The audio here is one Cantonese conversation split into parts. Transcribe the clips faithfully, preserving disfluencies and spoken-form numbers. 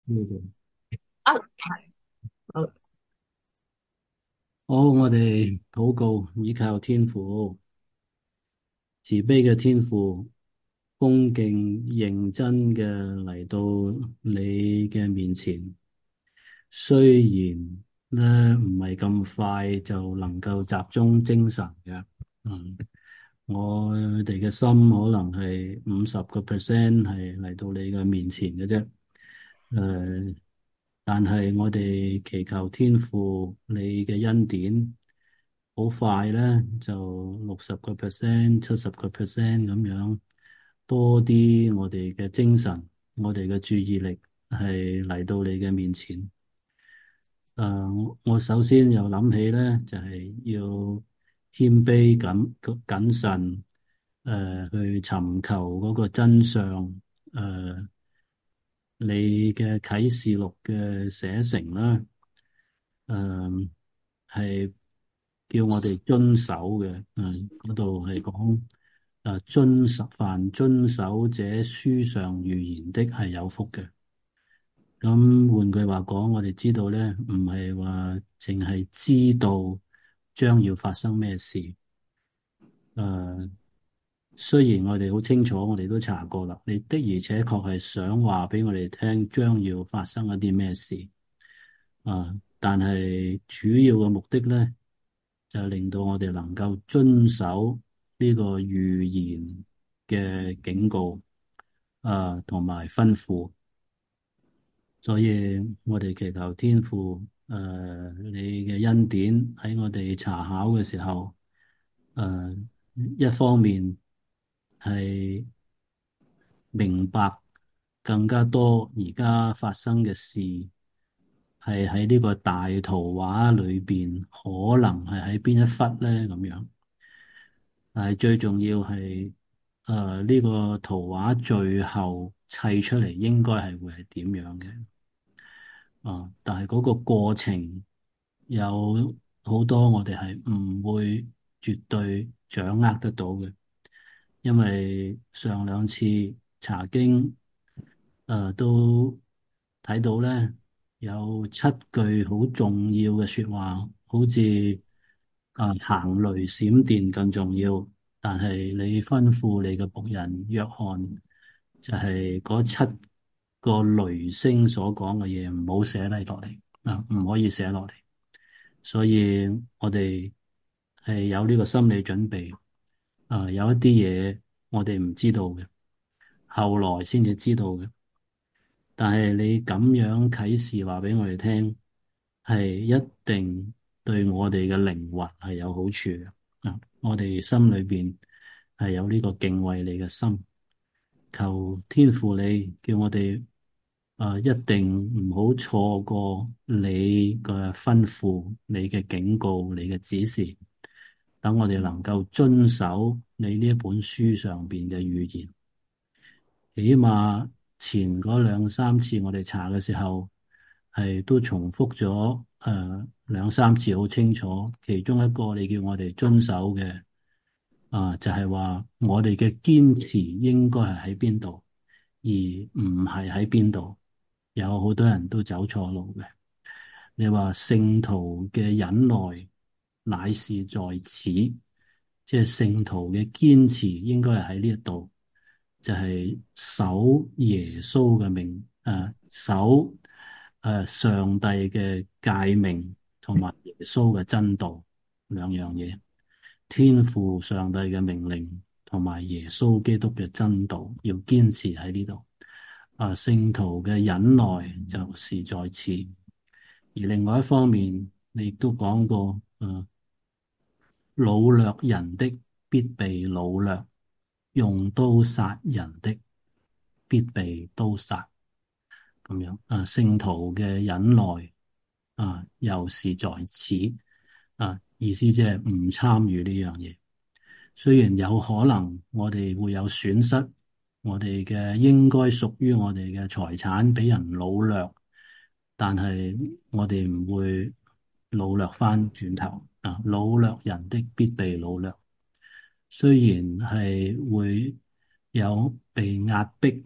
呢度。 啊，係，好， 好，我哋禱告，倚靠天父，慈悲嘅天父，恭敬認真嘅嚟到你嘅面前。雖然咧唔係咁快就能夠集中精神嘅，嗯，我哋嘅心可能係五十個 percent 係嚟到你嘅面前嘅啫。誒、但係我哋祈求天父你嘅恩典，好快咧就六十個 percent、七十個 percent 咁樣，多啲我哋嘅精神，我哋嘅注意力係嚟到你嘅面前。誒、我我首先又諗起咧，就係、是、要謙卑謹謹慎，誒、去尋求嗰個真相。誒、你嘅啟示錄嘅寫成啦，誒、係叫我哋遵守嘅。誒嗰度係講誒遵守，凡遵守這書上預言的係有福嘅。咁換句話講，我哋知道咧，唔係話淨係知道將要發生咩事。誒、雖然我哋好清楚，我哋都查過啦，你的而且確係想話俾我哋聽，將要發生一啲咩事。啊！但係主要嘅目的咧，就係令到我哋能夠遵守呢個預言嘅警告，啊，同埋吩咐。所以我哋祈求天父，誒、你嘅恩典喺我哋查考嘅時候，誒、一方面係明白更加多而家發生嘅事，係喺呢個大圖畫裏邊，可能係喺邊一忽咧咁樣。但係最重要係，誒、呢個圖畫最後砌出嚟應該係會係點樣嘅？啊！但係嗰個過程有好多我哋係唔會絕對掌握得到嘅，因為上兩次查經，誒、都睇到咧有七句好重要嘅說話，好似誒、呃行雷閃電更重要。但係你吩咐你嘅僕人約翰，就係嗰七個雷聲所講嘅嘢，唔好寫低落嚟啊，唔可以寫落嚟。所以我哋係有呢個心理準備。啊，有一啲嘢我哋唔知道嘅，後來先至知道嘅。但係你咁樣啟示話俾我哋聽，係一定對我哋嘅靈魂係有好處嘅。啊，我哋心裏邊係有呢個敬畏你嘅心，求天父你叫我哋啊，一定唔好錯過你嘅吩咐、你嘅警告、你嘅指示，等我哋能夠遵守你呢一本書上邊嘅預言。起碼前嗰兩三次我哋查嘅時候，係都重複咗誒兩三次，好清楚。其中一個你叫我哋遵守嘅啊，就係話我哋嘅堅持應該係喺邊度，而唔係喺邊度。有好多人都走錯路嘅。你話聖徒嘅忍耐乃是在此，即係聖徒嘅堅持應該係喺呢一度。就係守耶穌嘅命，誒、呃、守誒、呃、上帝嘅誡命同埋耶穌嘅真道兩樣嘢。天父上帝嘅命令同埋耶穌基督嘅真道，要堅持喺呢度。啊，聖徒嘅忍耐就是在此。而另外一方面，你亦都講過，誒、呃，擄掠人的必被擄掠，用刀殺人的必被刀殺。咁樣，啊，聖徒嘅忍耐啊，又是在此。啊，意思即係唔參與呢樣嘢。雖然有可能我哋會有損失，我哋嘅應該屬於我哋嘅財產俾人擄掠，但係我哋唔會擄掠翻轉頭。啊，擄掠人的必被擄掠。雖然係會有被壓迫，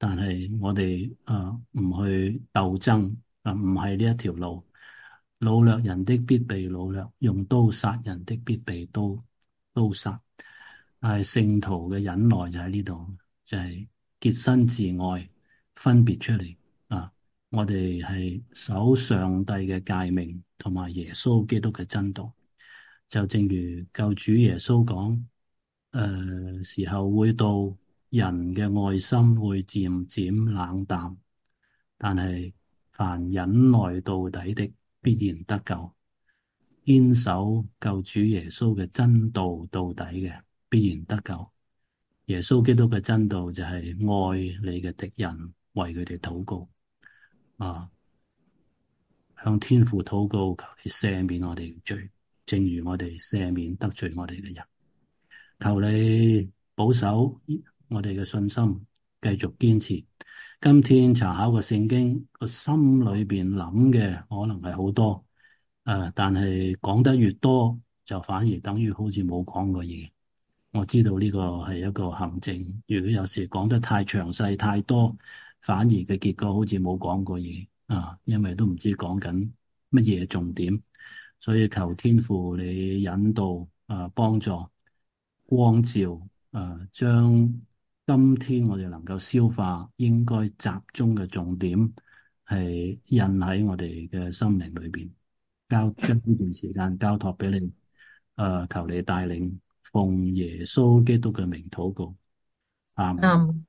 但係我哋啊唔去鬥爭啊，唔係呢一條路。擄掠人的必被擄掠，用刀殺人的必被刀刀殺。但係聖徒嘅忍耐就喺呢度，就係潔身自愛，分別出嚟啊！我哋係守上帝嘅誡命，同埋耶穌基督嘅真道。就正如救主耶穌講，誒、呃、時候會到，人嘅愛心會漸漸冷淡，但係凡忍耐到底的，必然得救。堅守救主耶穌嘅真道到底嘅，必然得救。耶穌基督嘅真道就係愛你嘅敵人，為佢哋禱告啊，向天父禱告，求你赦免我哋嘅罪，正如我哋赦免得罪我哋嘅人。求你保守我哋嘅信心，繼續堅持。今天查考個聖經，個心裏邊諗嘅可能係好多，誒、呃，但係講得越多，就反而等於好似冇講過嘢。我知道呢個係一個陷阱。如果有時講得太詳細太多，反而嘅結果好似冇講過嘢啊，因為都唔知講緊乜嘢重點。所以求天父你引導啊，幫助光照啊，將今天我哋能夠消化應該集中嘅重點係印喺我哋嘅心靈裏邊，交將呢段時間交託俾你，誒，求你帶領，奉耶穌基督嘅名禱告，阿門。 啱。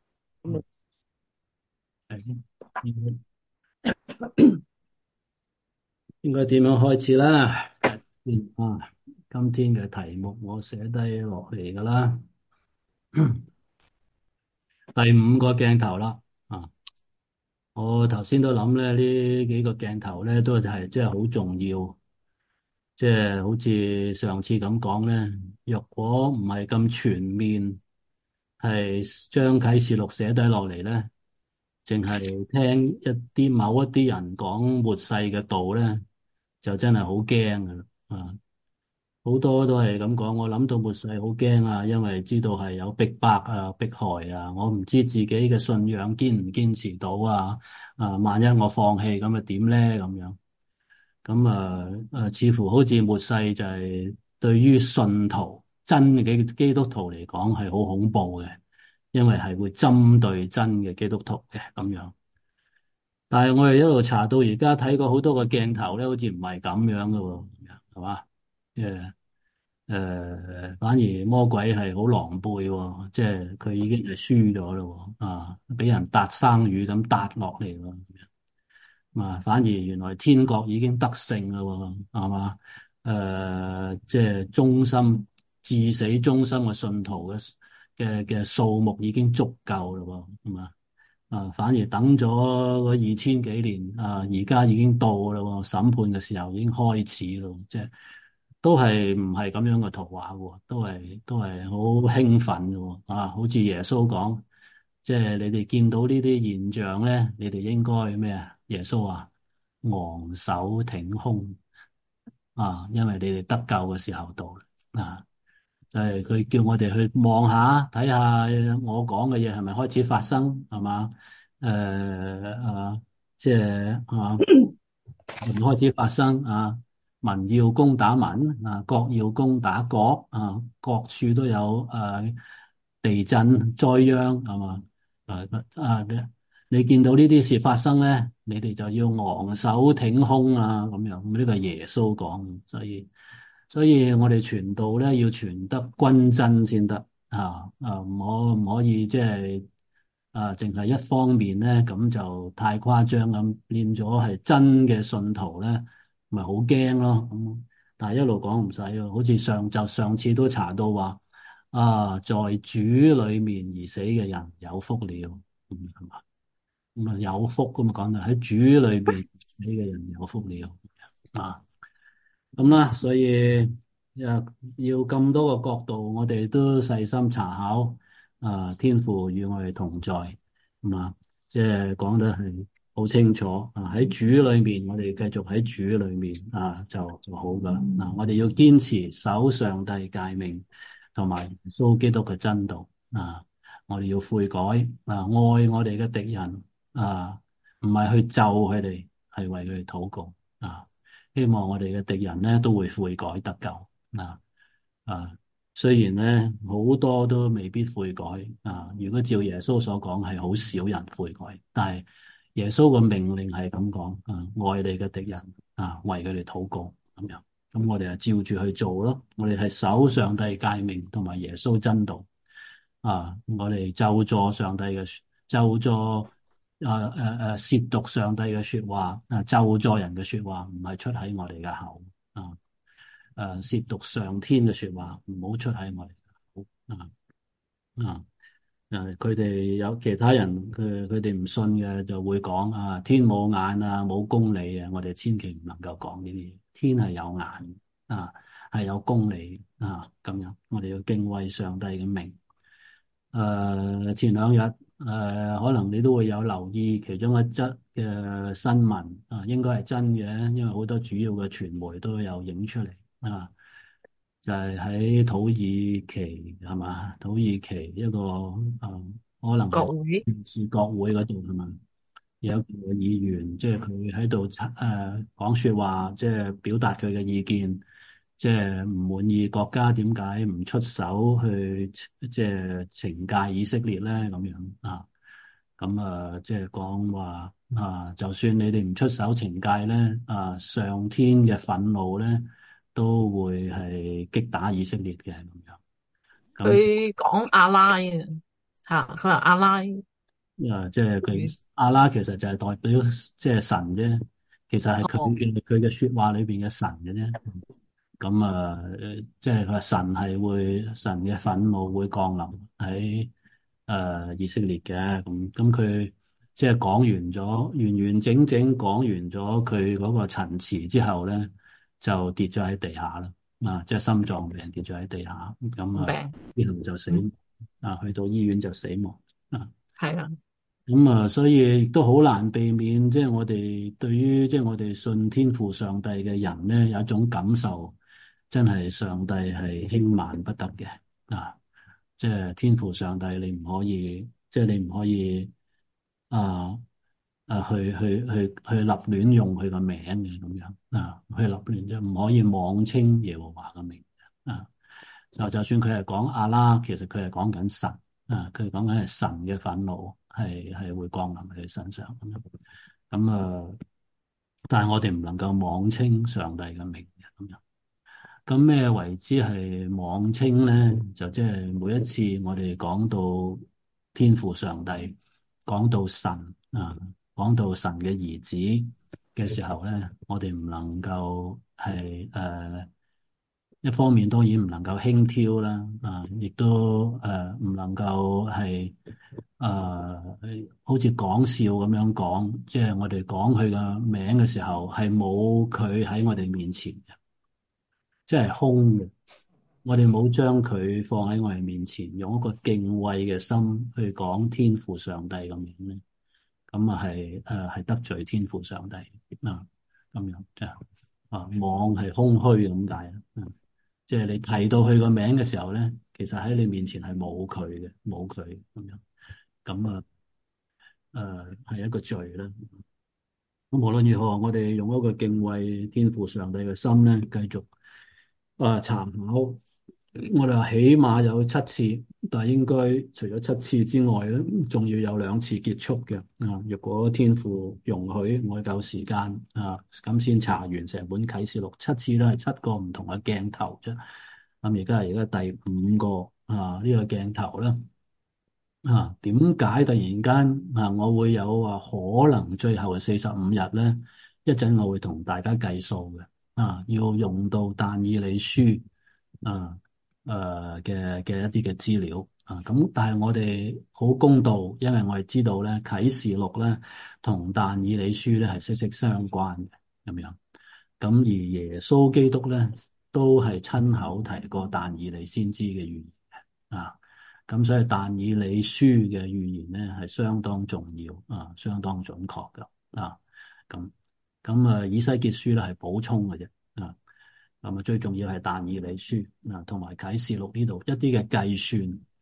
係應該應該點樣開始啦？嗯啊，今天嘅題目我寫低落嚟噶啦，第五個鏡頭啦，啊。我頭先都諗咧，呢幾個鏡頭咧都係即係好重要，即係好似上次咁講咧。若果唔係咁全面，係將啟示錄寫低落嚟咧，淨係聽一啲某一啲人講末世嘅道咧，就真係好驚噶啦啊！好多都係咁講，我諗到末世好驚啊，因為知道係有逼迫啊、迫害啊，我唔知自己嘅信仰堅唔堅持到啊，啊，萬一我放棄咁啊點咧咁樣？咁啊誒，似乎好似末世就係對於信徒真嘅基督徒嚟講係好恐怖嘅，因為係會針對真嘅基督徒嘅咁樣。但係我哋一路查到而家睇過好多個鏡頭咧，好似唔係咁樣噶喎，係嘛？誒。誒、呃，反而魔鬼係好狼狽喎，即係佢已經係輸咗咯，啊，俾人搭生魚咁搭落嚟咯，啊，反而原來天國已經得勝咯，係嘛？誒、呃，即係忠心至死忠心嘅信徒嘅嘅嘅數目已經足夠咯，係嘛？啊，反而等咗個二千幾年，啊，而家已經到啦，審判嘅時候已經開始咯，即係都係唔係咁樣嘅圖畫喎，都係都係好興奮嘅喎，啊，好似耶穌講，即係你哋見到呢啲現象咧，你哋應該咩啊？耶穌話昂首挺胸啊，因為你哋得救嘅時候到啦啊！就係佢叫我哋去望下，睇下我講嘅嘢係咪開始發生，係嘛？誒、呃、啊，即係啊，係咪開始發生啊？民要攻打民啊，國要攻打國啊，各處都有誒、啊、地震災殃，係嘛？誒啊，你你見到呢啲事發生咧，你哋就要昂首挺胸啊，咁樣。咁呢個係耶穌講，所以。所以我哋傳道咧要傳得均真先得啊！啊，唔可唔可以即係啊，淨係一方面咧，咁就太誇張咁，變咗係真嘅信徒咧，咪好驚咯咁。但係一路講唔使喎，好似上就上次都查到話啊，在主裏面而死嘅人有福了，咁係嘛？咁啊有福咁啊講到喺主裏邊死嘅人有福了啊！咁啦，所以要要咁多個角度，我哋都細心查考。啊，天父與我哋同在，咁啊，即係講得係好清楚。啊，喺主裏面，我哋繼續喺主裏面啊，就就好噶啦。嗱、啊，我哋要堅持守上帝誡命，同埋耶穌基督嘅真道。啊， 我哋要悔改啊，愛我哋嘅敵人啊，唔係去咒佢哋，係為佢哋禱告啊。希望我哋嘅敵人咧都會悔改得救啊啊！雖然咧好多都未必悔改啊，如果照耶穌所講，係好少人悔改，但係耶穌個命令係咁講啊，愛你嘅敵人啊，為佢哋禱告咁樣。咁我哋就照住去做咯。我哋係守上帝誡命同埋耶穌真道啊！我哋咒詛上帝嘅咒詛，誒誒誒褻瀆上帝嘅說話啊，咒詛人嘅說話唔係出喺我哋嘅口啊！誒褻瀆上天嘅說話唔好出喺我哋嘅口啊啊！誒，佢哋有其他人，佢佢哋唔信嘅就會講啊，天冇眼啊，冇公理啊！我哋千祈唔能夠講呢啲嘢，天係有眼啊，係有公理啊，咁樣我哋要敬畏上帝嘅名。誒、呃，前兩日誒，可能你都會有留意其中一則嘅新聞啊，應該係真嘅，因為好多主要嘅傳媒都有影出嚟啊，就係、是、喺土耳其係嘛，土耳其一個誒、呃，可能係國會是國會嗰度係嘛。有一個議員，即係佢喺度誒講說話，即係表達佢嘅意見，即係唔滿意國家點解唔出手去即係懲戒以色列咧咁樣啊？咁啊，即係講話啊，就算你哋唔出手懲戒咧，啊，上天嘅憤怒咧都會係擊打以色列嘅咁樣。咁佢講阿拉啊，吓佢話阿拉啊，即係佢佢阿拉其實就係代表即係神啫，其實係佢哦， 嘅佢嘅說話裏邊嘅神嘅啫。咁啊，誒即係佢話神係會神嘅憤怒會降臨喺誒、呃、以色列嘅。咁咁佢即係講完咗完完整整講完咗佢嗰個陳詞之後咧，就跌咗喺地下啦。啊，即係心臟病跌咗喺地下，咁啊病， 之後就死嗯， 啊，去到醫院就死亡啊。 係啊， 咁啊，所以亦都好難避免，即係我哋對於即係我哋信天父上帝嘅人咧，有一種感受，真係上帝係輕慢不得嘅啊！即係天父上帝，你唔可以，即係你唔可以啊啊去去去去立亂用佢個名嘅咁樣啊，去立亂即係唔可以妄稱耶和華嘅名啊！就就算佢係講阿拉，其實佢係講緊神啊，佢講緊係神嘅憤怒，係係會降臨喺佢身上咁樣。咁啊，但係我哋唔能夠妄稱上帝嘅名嘅咁樣。咁咩為之係妄稱咧？就即係每一次我哋講到天父上帝，講到神啊，講到神嘅兒子嘅時候咧，我哋唔能夠係誒。呃一方面當然唔能夠輕佻啦，啊，亦都誒唔能夠係誒好似講笑咁樣講，即係我哋講佢嘅名嘅時候係冇佢喺我哋面前嘅，即係空嘅。我哋冇將佢放喺我哋面前，用一個敬畏嘅心去講天父上帝咁樣咧，咁啊係誒係得罪天父上帝啊，咁樣即係啊妄係空虛咁解啊。即係你提到佢個名嘅時候咧，其實喺你面前係冇佢嘅，冇佢咁樣，咁啊，誒係一個罪啦。咁無論如何，我哋用一個敬畏天父上帝嘅心咧，繼續啊查考。我哋話起碼有七次，但係應該除咗七次之外咧，仲要有兩次結束嘅。啊，若果天父容許我夠時間啊，咁先查完成本啟示錄，七次都係七個唔同嘅鏡頭啫。咁而家係而家第五個啊呢個鏡頭啦。啊，點解突然間啊我會有話可能最後係四十五日咧？一陣我會同大家計數嘅。啊，要用到但以理書啊。誒嘅嘅一啲嘅資料啊，咁但係我哋好公道，因為我哋知道咧啟示錄咧同但以理書咧係息息相關嘅咁樣，咁而耶穌基督咧都係親口提過但以理先知嘅預言啊，咁所以但以理書嘅預言咧係相當重要啊，相當準確噶啊，咁咁啊以西結書咧係補充嘅啫啊。咁啊，最重要係但以理書啊，同埋啟示錄呢度一啲嘅計算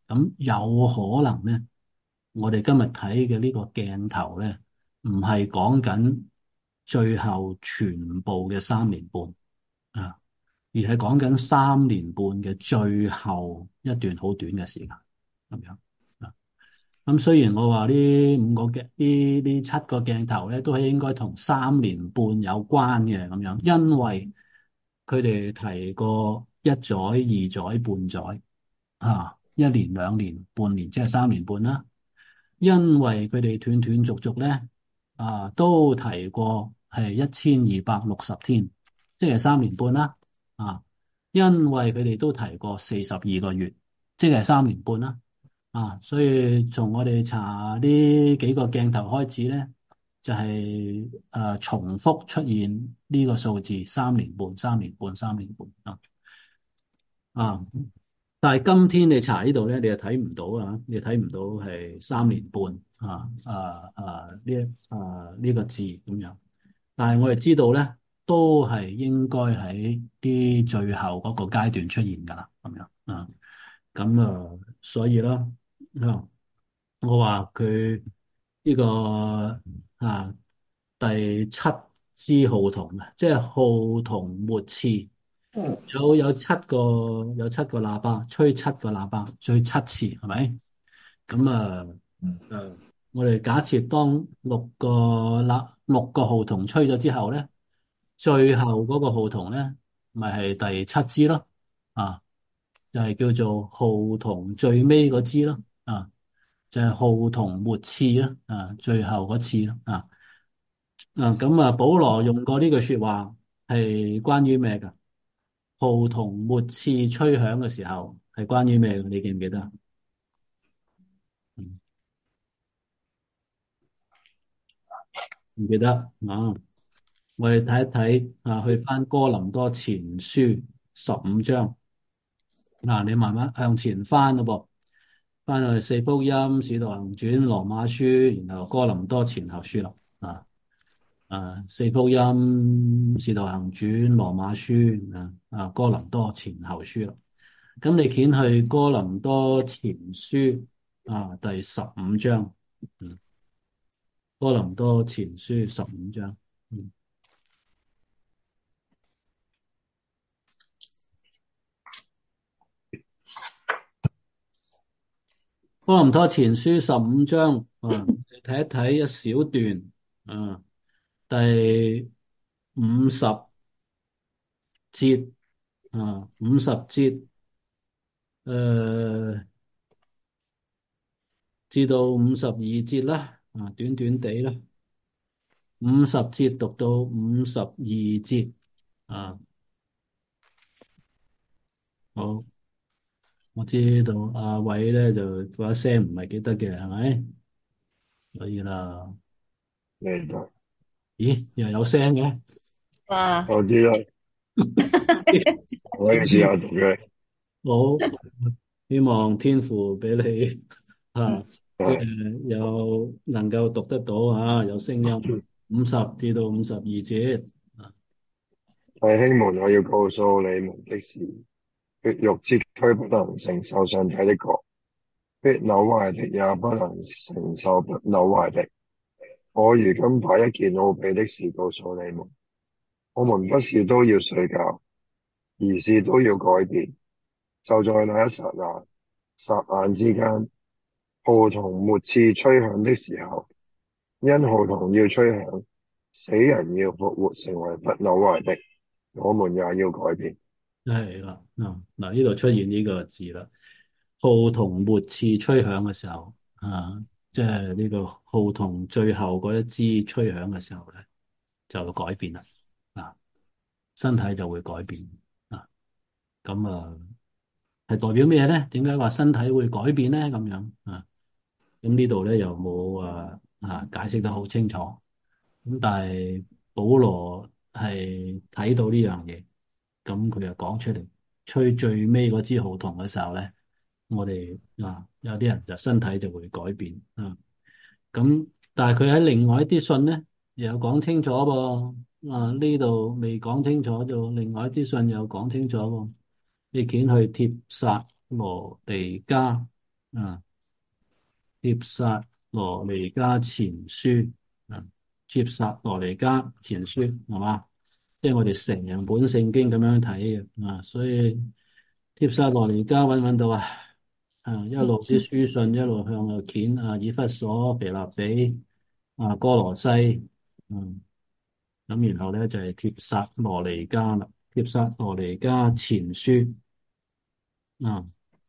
咁有可能咧，我哋今日睇嘅呢個鏡頭咧，唔係講緊最後全部嘅三年半啊，而係講緊三年半嘅最後一段好短嘅時間咁樣啊。咁雖然我話呢五個鏡呢呢七個鏡頭咧，都係應該同三年半有關嘅咁樣，因為佢哋提過一載、二載、半載啊，一年、兩年、半年，即係三年半啦。因為佢哋斷斷續續咧啊，都提過係一千二百六十天，即係三年半啦啊。因為佢哋都提過四十二個月，即係三年半啦。啊，所以從我哋查呢幾個鏡頭開始咧，就係、是、誒、呃、重複出現呢個數字三年半、三年半、三年半啊啊！但係今天你查呢度咧，你又睇唔到啊，你睇唔到係三年半啊啊啊呢一啊呢個字咁樣。但係我哋知道咧，都係應該喺啲最後嗰個階段出現噶啦，咁樣啊。咁啊，所以啦。啊我話佢呢個啊第七支號筒啊，即係號筒末次有有七個有七個喇叭，吹七個喇叭，吹七次係咪？咁啊誒，我哋假設當六個喇六個號筒吹咗之後咧，最後嗰個號筒咧，咪係第七支咯，啊，就係叫做號筒最尾嗰支咯，啊。就係號筒末次啦，啊，最後嗰次啦，啊，啊，咁啊，保羅用過呢句說話係關於咩噶？號筒末次吹響嘅時候係關於咩嘅？你記唔記得啊？嗯唔記得啊？我哋睇一睇啊，去翻哥林多前書十五章，嗱，你慢慢向前翻咯噃，翻去四福音、使徒行傳、羅馬書，然後哥林多前後書啦，啊。啊，四福音、使徒行傳、羅馬書啊，啊，哥林多前後書啦。咁你掀去哥林多前書啊，第十五章，嗯，哥林多前書十五章，嗯，哥林多前書十五章啊，你睇一睇一小段啊，第五十節啊，五十節誒。至到五十二節啦，啊，短短地啦，五十節讀到五十二節，啊，好，我知道阿偉咧就把聲唔係幾得嘅，係咪？所以啦， 明白， 咦，又有聲嘅， 哇， 我知啦，我可以試下讀嘅， 好，希望天父俾你啊，即係係有能夠讀得到啊，有聲音，五十至到五十二節，啊， 弟兄們，我要告訴你們的是，血肉之軀不能承受上帝的國，必朽壞的也不能承受不朽壞的。我如今把一件奧秘的事告訴你們，我們不是都要睡覺，而是都要改變。就在那一剎那、霎眼之間，號筒末次吹響的時候，因號筒要吹響，死人要復活成為不朽壞的，我們也要改變。 係啦，嗱嗱呢度出現呢個字啦。號筒末次吹響嘅時候，啊，即係呢個號筒最後嗰一支吹響嘅時候咧，就會改變啦，啊，身體就會改變，啊，咁啊係代表咩咧？點解話身體會改變咧？咁樣啊，咁呢度咧又冇啊啊解釋得好清楚，咁但係保羅係睇到呢樣嘢，咁佢又講出嚟，吹最尾嗰支號筒嘅時候咧。我哋啊，有啲人就身體就會改變啊。咁但係佢喺另外一啲信咧，又有講清楚噃。啊，呢度未講清楚，就另外一啲信又講清楚喎。你見去帖撒羅尼迦啊，帖撒羅尼迦前書啊，帖撒羅尼迦前書係嘛？即係我哋成本聖經咁樣睇嘅啊，所以帖撒羅尼迦揾唔揾到啊？啊，一路啲書信一路向右卷啊，以弗所、腓立比啊、哥羅西，嗯，咁然後咧就係帖撒羅尼迦啦，帖撒羅尼迦前書啊。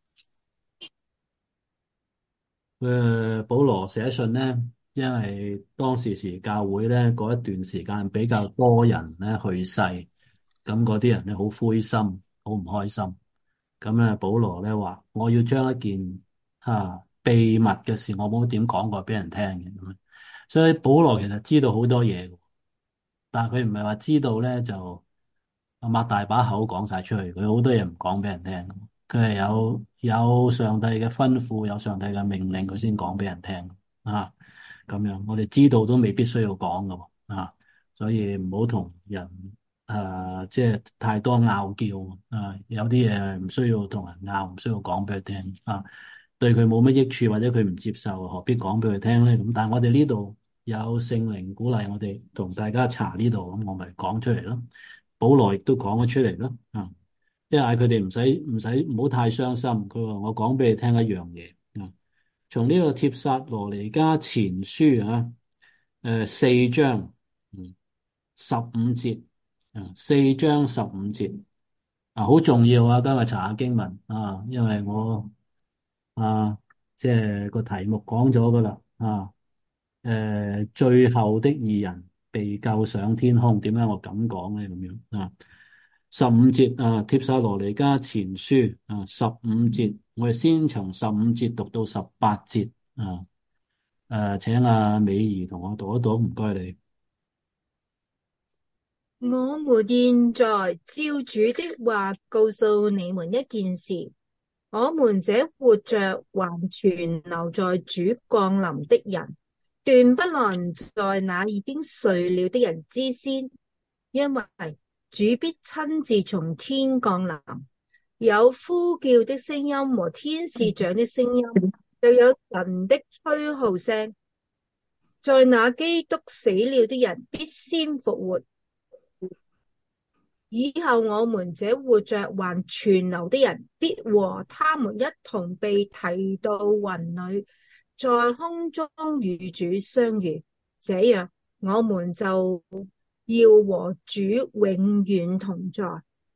誒，保羅寫信咧，因為當時時教會咧嗰一段時間比較多人咧去世，咁嗰啲人咧好灰心，好唔開心。咁咧，保羅咧話：我要將一件吓、啊、秘密嘅事，我冇點講過俾人聽嘅。咁所以保羅其實知道好多嘢，但係佢唔係話知道咧就擘大把口講晒出去，佢好多嘢唔講俾人聽。佢係有有上帝嘅吩咐，有上帝嘅命令，佢先講俾人聽啊。咁樣我哋知道都未必需要講㗎喎啊，所以唔好同人誒即係太多拗撬啊。有啲嘢唔需要同人拗，唔需要講俾佢聽啊。對佢冇乜益處或者佢唔接受，何必講俾佢聽咧？咁但係我哋呢度有聖靈鼓勵我哋同大家查呢度，咁我咪講出嚟咯。保羅亦都講咗出嚟咯啊。即係嗌佢哋唔使唔使唔好太傷心。佢話我講俾你聽一樣嘢啊，從呢個帖撒羅尼迦前書啊，誒、呃、四章嗯十五節啊，四章十五節啊，好重要啊！今日查下經文啊，因為我啊即係個題目講咗噶啦啊，誒、呃、最後的義人被救上天空，點解我咁講咧？咁樣啊？十五節啊，帖撒羅尼迦前書啊，十五節，我哋先從十五節讀到十八節啊。誒，請阿美儀同我讀一讀，唔該你。 我們現在照主的話告訴你們一件事：我們這活着還存留在主降臨的人，斷不能在那已經睡了的人之先，因為主必親自從天降臨，有呼叫的聲音和天使長的聲音，又有神的吹號聲。在那基督死了的人必先復活，以後我們這活着還存留的人，必和他們一同被提到雲裏，在空中與主相遇。這樣，我們就要和主永遠同在。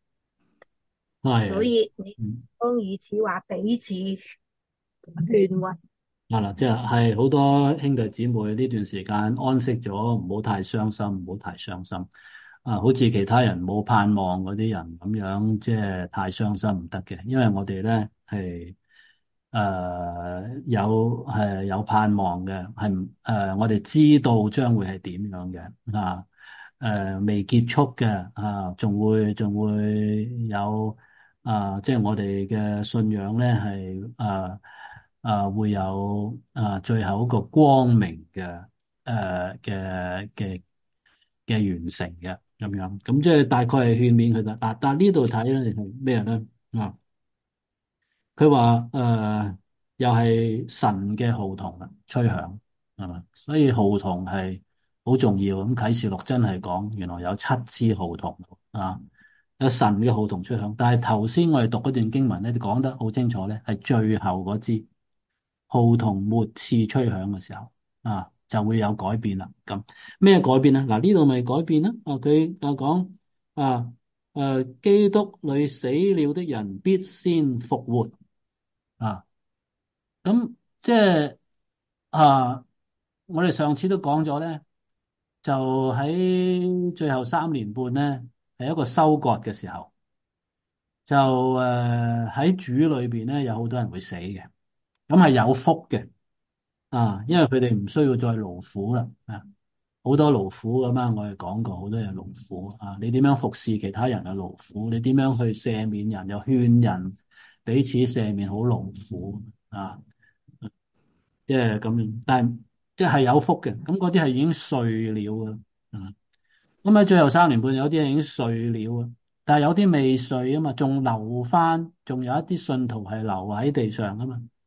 所係， 以你嗯， 當以此話彼此勸慰。 啊嗱，即係係好多兄弟姊妹呢段時間安息咗，唔好太傷心，唔好太傷心。啊，好似其他人冇盼望嗰啲人咁樣，即係太傷心唔得嘅，因為我哋咧係誒有係有盼望嘅，係誒、呃、我哋知道將會係點樣嘅啊，誒、呃、未結束嘅啊，仲會仲會有啊，即係我哋嘅信仰咧係誒誒會有啊最後一個光明嘅誒嘅嘅嘅完成嘅咁樣，咁即係大概係勸勉佢啦。嗱，但係呢度睇咧係咩咧啊？佢話誒，又係神嘅號筒啦，吹響係嘛，所以號筒係好重要。咁啟示錄真係講，原來有七支號筒啊，有神嘅號筒吹響。但係頭先我哋讀嗰段經文咧，就講得好清楚咧，係最後嗰支號筒末次吹響嘅時候啊，就會有改變啦。咁咩改變咧？嗱，呢度咪改變啦。啊，佢啊講啊誒，基督裏死了的人必先復活。啊，咁即係啊，我哋上次都講咗咧，就喺最後三年半咧，係一個收割嘅時候，就誒喺主裏邊咧，有好多人會死嘅，咁係有福嘅啊，因為佢哋唔需要再勞苦啦啊，好多勞苦咁啊，我哋講過好多嘢勞苦啊，你點樣服侍其他人嘅勞苦，你點樣去赦免人又勸人彼此赦免，好勞苦啊。即係咁樣，但係即係有福嘅，咁嗰啲係已經碎了嘅，嗯，咁喺最後三年半有啲係已經碎了啊，但係有啲未碎啊嘛，仲留翻，仲有一啲信徒係留喺地上啊嘛，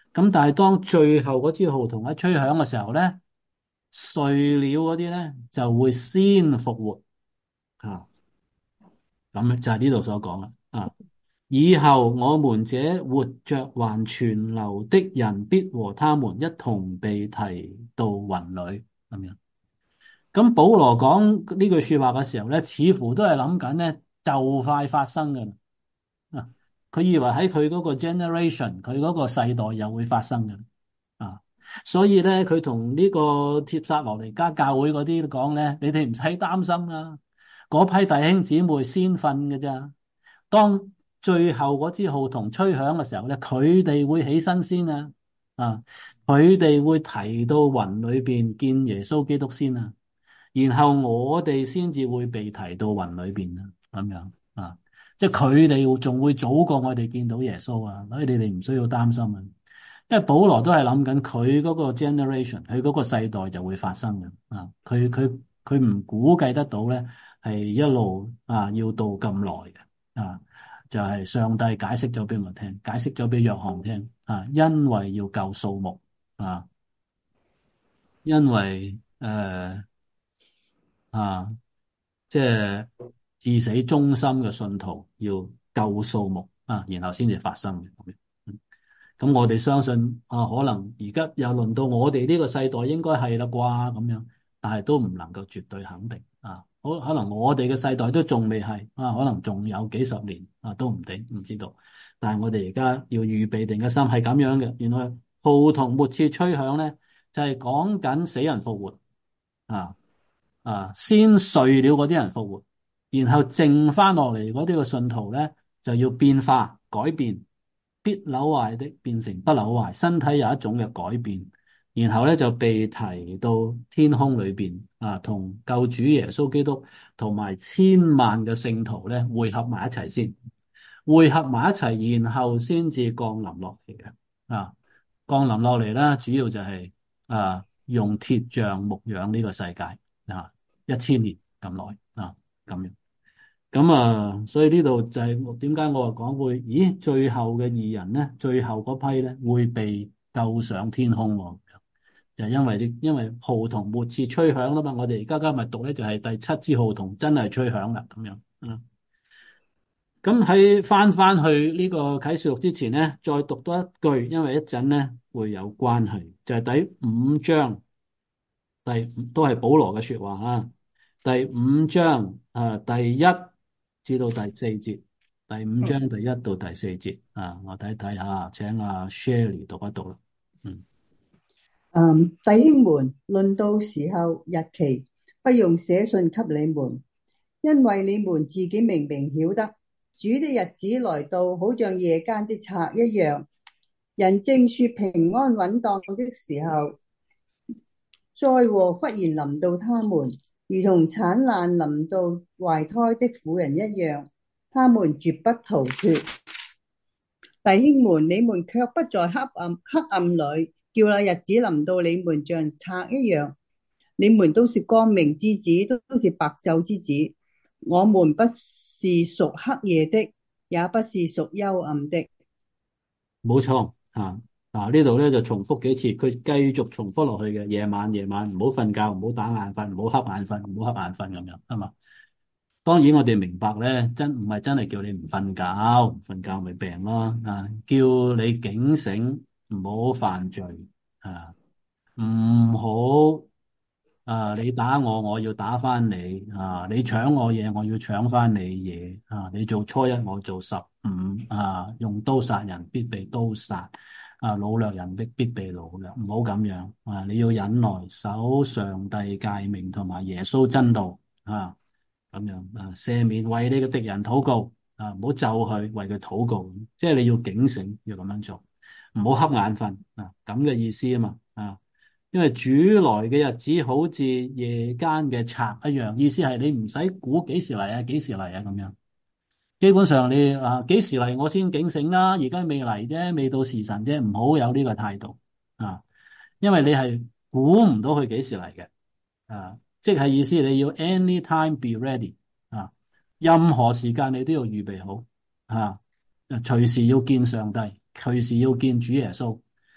咁但係當最後嗰支號筒一吹響嘅時候咧，睡了嗰啲咧就會先復活啊。咁就係呢度所講啦啊。以後我們這活着還存留的人，必和他們一同被提到雲裏咁樣。咁保羅講呢句說話嘅時候咧，似乎都係諗緊咧就快發生嘅。啊，佢以為喺佢嗰個 generation，佢嗰個世代又會發生嘅。啊，所以咧佢同呢個帖撒羅尼迦教會嗰啲講咧，你哋唔使擔心啦，嗰批弟兄姊妹先瞓嘅咋。當最後嗰支號筒吹響嘅時候咧，佢哋會起身先啊。啊，佢哋會提到雲裏邊見耶穌基督先啊。然後我哋先至會被提到雲裏邊啊，咁樣啊，即係佢哋仲會早過我哋見到耶穌啊，所以你哋唔需要擔心啊。因為保羅都係諗緊佢嗰個 generation，佢嗰個世代就會發生嘅啊。佢佢佢唔估計得到咧，係一路啊要到咁耐嘅啊，就係上帝解釋咗俾我聽，解釋咗俾約翰聽啊，因為要救數目啊，因為誒。呃啊，即係至死忠心嘅信徒要救數目啊，然後先至發生嘅咁樣。嗯，咁我哋相信啊，可能而家又輪到我哋呢個世代應該係啦啩咁樣，但係都唔能夠絕對肯定啊。可可能我哋嘅世代都仲未係啊，可能仲有幾十年啊，都唔定，唔知道。但係我哋而家要預備定嘅心係咁樣嘅。原來號筒末次吹響咧，就係講緊死人復活啊。啊，先睡了嗰啲人復活，然後剩翻落嚟嗰啲個信徒咧就要變化改變，必朽壞的變成不朽壞，身體有一種嘅改變，然後咧就被提到天空裏邊啊，同救主耶穌基督同埋千萬嘅聖徒咧匯合埋一齊先，匯合埋一齊，然後先至降臨落嚟嘅啊，降臨落嚟啦，主要就係、是、啊用鐵杖牧養呢個世界啊。一千年咁耐啊，咁樣咁啊，所以呢度就係點解我話講會，咦，最後嘅義人咧，最後嗰批咧會被救上天空喎，就係因為啲因為號筒末次吹響啦嘛，我哋而家今日讀咧就係第七支號筒真係吹響啦，咁樣啊。咁喺翻翻去呢個啟示錄之前咧，再讀多一句，因為一陣咧會有關係，就係第五章，第都係保羅嘅說話啊。第五章啊，第一至到第四節，第五章第一到第四節啊，我睇睇下，請阿 Sherry 讀一讀啦。嗯， 嗯，弟兄們，論到時候日期，不用寫信給你們，因為你們自己明明曉得，主的日子來到，好像夜間的賊一樣。人正說平安穩當的時候，災禍忽然臨到他們，如同產難臨到懷胎的婦人一樣，他們絕不逃脫。弟兄們，你們卻不在黑暗黑暗裏，叫那日子臨到你們像賊一樣。你們都是光明之子，都都是白晝之子。我們不是屬黑夜的，也不是屬幽暗的。 冇錯啊。嗱，呢度咧就重複幾次，佢繼續重複落去嘅。夜晚夜晚唔好瞓覺，唔好打眼瞓，唔好瞌眼瞓，唔好瞌眼瞓咁樣，係嘛？當然我哋明白咧，真唔係真係叫你唔瞓覺，唔瞓覺咪病咯啊！叫你警醒，唔好犯罪啊，唔好啊！你打我，我要打翻你啊！你搶我嘢，我要搶翻你嘢啊！你做初一，我做十五啊！用刀殺人，必被刀殺。啊！擄掠人必必被擄掠，唔好咁樣啊！你要忍耐，守上帝誡命同埋耶穌真道啊！咁樣啊，赦免為你嘅敵人禱告啊，唔好咒佢，為佢禱告，即係你要警醒，要咁樣做，唔好瞌眼瞓啊！咁嘅意思啊嘛啊！因為主來嘅日子好似夜間嘅賊一樣，意思係你唔使估幾時嚟啊，幾時嚟啊咁樣。基本上你啊幾時嚟我先警醒啦，而家未嚟啫，未到時辰啫，唔好有呢個態度啊，因為你係估唔到佢幾時嚟嘅啊，即係意思你要 anytime be ready 啊，任何時間你都要預備好啊，隨時要見上帝，隨時要見主耶穌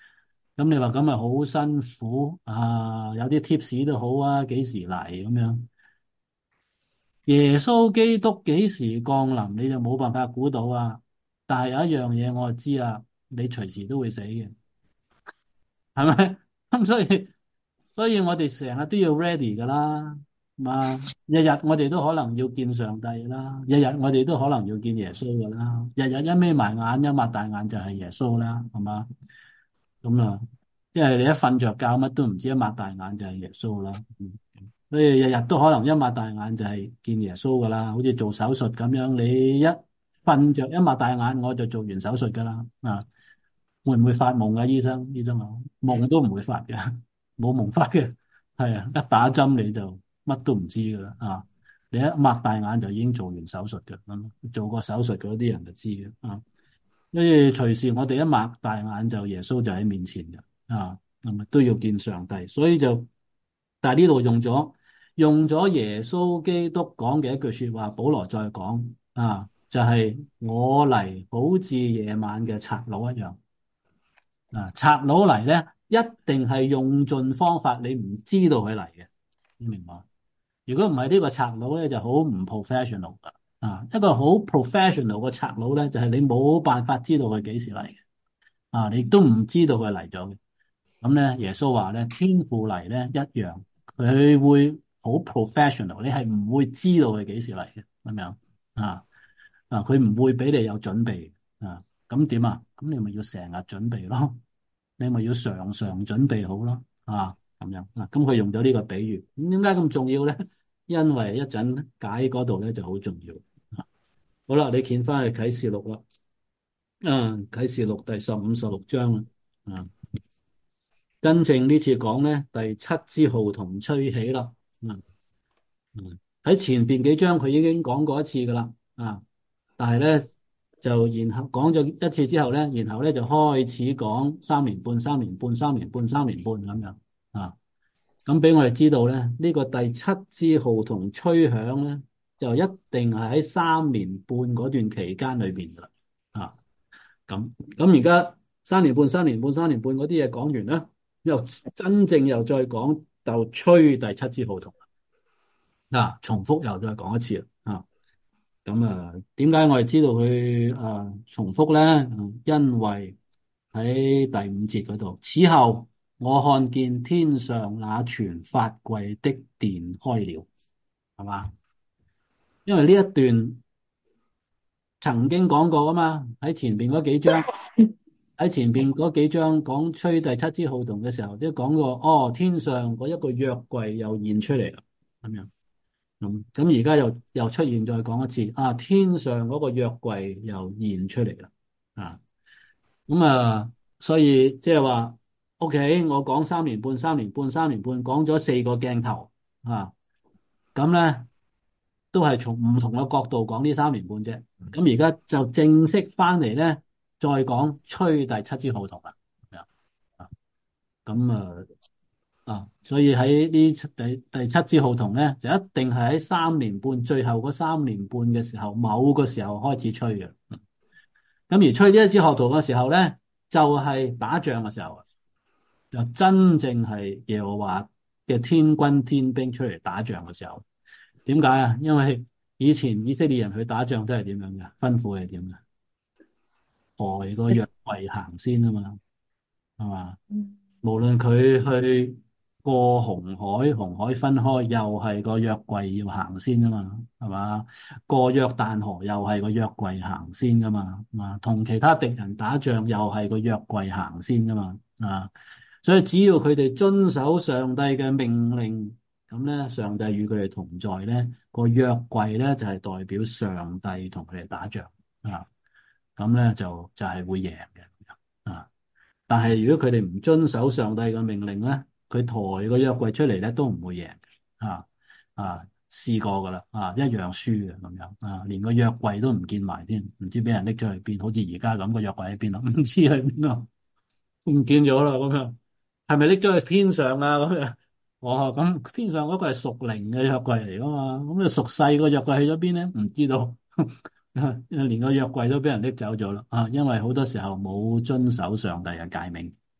咁你話咁咪好辛苦啊？有啲 tips 都好啊，幾時嚟咁樣？耶穌基督幾時降臨，你就冇辦法估到啊。但係有一樣嘢我就知啊，你隨時都會死嘅，係咪？咁所以，所以我哋成日都要 ready 噶啦，嘛，日日我哋都可能要見上帝啦，日日我哋都可能要見耶穌噶啦，日日一眯埋眼一擘大眼就係耶穌啦，係嘛？咁啊，因為你一瞓着覺乜都唔知，一擘大眼就係耶穌啦。嗯所以日日都可能一擘大眼就係見耶穌噶啦，好似做手術咁樣，你一瞓着一擘大眼我就做完手術噶啦。啊，會唔會發夢啊？醫生，醫生話夢都唔會發嘅，冇夢發嘅，係啊，一打針你就乜都唔知噶啦。啊，你一擘大眼就已經做完手術嘅，咁做過手術嗰啲人就知嘅。啊，所以隨時我哋一擘大眼就耶穌就喺面前嘅。啊，咁啊都要見上帝，所以就但係呢度用咗。用咗耶穌基督講嘅一句說話，保羅再講啊，就係、是、我嚟好似夜晚嘅賊佬一樣啊！賊佬嚟咧，一定係用盡方法，你唔知道佢嚟嘅，你明嘛？如果唔係呢個賊佬咧，就好唔 professional 噶啊！一個好 professional 嘅賊佬咧，就係、是、你冇辦法知道佢幾時嚟嘅啊！你都唔知道佢嚟咗嘅。咁咧，耶穌話咧，天父嚟咧一樣，佢會好 professional，你係唔會知道佢幾時嚟嘅，咁樣啊啊，佢唔會俾你有準備啊。咁點啊？咁你咪要成日準備咯，你咪要常常準備好咯啊，咁樣啊。咁佢用咗呢個比喻，咁點解咁重要咧？因為一陣解嗰度咧就好重要啊。好啦，你見翻去啟示錄啦，啊，啟示錄第十五、十六章啦，啊。真正呢次講咧，第七支號筒吹起啦。嗯嗯，喺前邊幾章佢已經講過一次噶啦。啊，但係咧就然後講咗一次之後咧，然後咧就開始講三年半、三年半、三年半、三年半咁樣。啊，咁俾我哋知道咧，呢、這個第七支號筒吹響咧，就一定係喺三年半嗰段期間裏邊噶啦。啊，咁咁而家三年半、三年半、三年半嗰啲嘢講完啦。又真正又再講就吹第七支號筒嗱、啊，重複又再講一次啊。咁啊，點解我哋知道佢啊重複咧、嗯？因為喺第五節嗰度，此後我看見天上那存發貴的殿開了，係嘛？因為呢一段曾經講過噶嘛，喺前邊嗰幾章。喺前邊嗰幾章講吹第七支號筒嘅時候，都講過哦，天上嗰一個約櫃又現出嚟啦，咁樣咁咁而家又又出現再講一次啊，天上嗰個約櫃又現出嚟啦啊，咁啊，所以即係話，OK，我講三年半，三年半，三年半，講咗四個鏡頭啊，咁咧都係從唔同嘅角度講呢三年半啫，咁而家就正式翻嚟咧。再講吹第七支號筒啦，啊，咁啊啊，所以喺呢第第七支號筒咧，就一定係喺三年半最後嗰三年半嘅時候，某個時候開始吹嘅。咁、嗯、而吹呢一支號筒嘅時候咧，就係、是、打仗嘅時候，就真正係耶和華嘅天軍天兵出嚟打仗嘅時候。點解啊？因為以前以色列人去打仗都係點樣嘅？吩咐係點嘅？抬個約櫃行先啊嘛，係嘛？無論佢去過紅海，紅海分開，又係個約櫃要行先啊嘛，係嘛？過約旦河又係個約櫃行先噶嘛，啊，同其他敵人打仗又係個約櫃行先噶嘛，啊，所以只要佢哋遵守上帝嘅命令，咁咧上帝與佢哋同在咧，個約櫃咧就係代表上帝同佢哋打仗啊。咁咧就就係、是、會贏嘅啊！但係如果佢哋唔遵守上帝嘅命令咧，佢抬個約櫃出嚟咧都唔會贏啊！啊，試過噶啦啊，一樣輸嘅咁樣啊，連個約櫃都唔見埋添，唔知俾人拎咗去邊，好似而家咁個約櫃喺邊咯，唔知去邊咯，唔見咗啦咁樣，係咪拎咗去天上啊咁樣？哦，咁天上嗰個係屬靈嘅約櫃嚟噶嘛？咁你屬世個約櫃去咗邊咧？唔知道。連個約櫃都俾人拎走咗啦啊！因為好多時候冇遵守上帝嘅誡命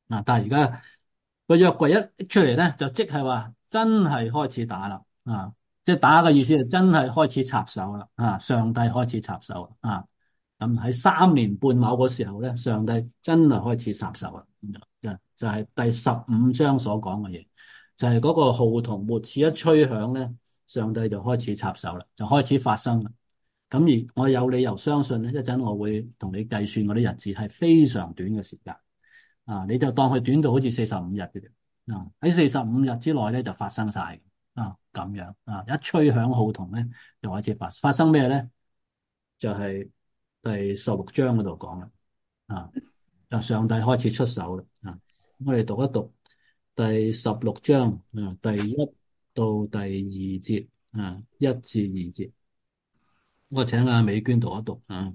啊，但係而家個約櫃一拎出嚟咧，就即係話真係開始打啦，啊，即係打嘅意思係真係開始插手啦，啊，上帝開始插手啦，啊，咁喺三年半某個時候咧，上帝真係開始插手啦，就就係第十五章所講嘅嘢，就係嗰個號筒末次一吹響咧，上帝就開始插手啦，就開始發生啦。咁而我有理由相信咧，一陣我會同你計算嗰啲日子係非常短嘅時間。啊，你就當佢短到好似四十五日嘅啫。啊，喺四十五日之內咧就發生晒。啊，咁樣啊，一吹響號筒咧就開始發發生咩咧？就係第十六章嗰度講啦。啊，就上帝開始出手啦。啊，我哋讀一讀第十六章啊，第一到第二節啊，一至二節。我請阿美娟讀一讀啊。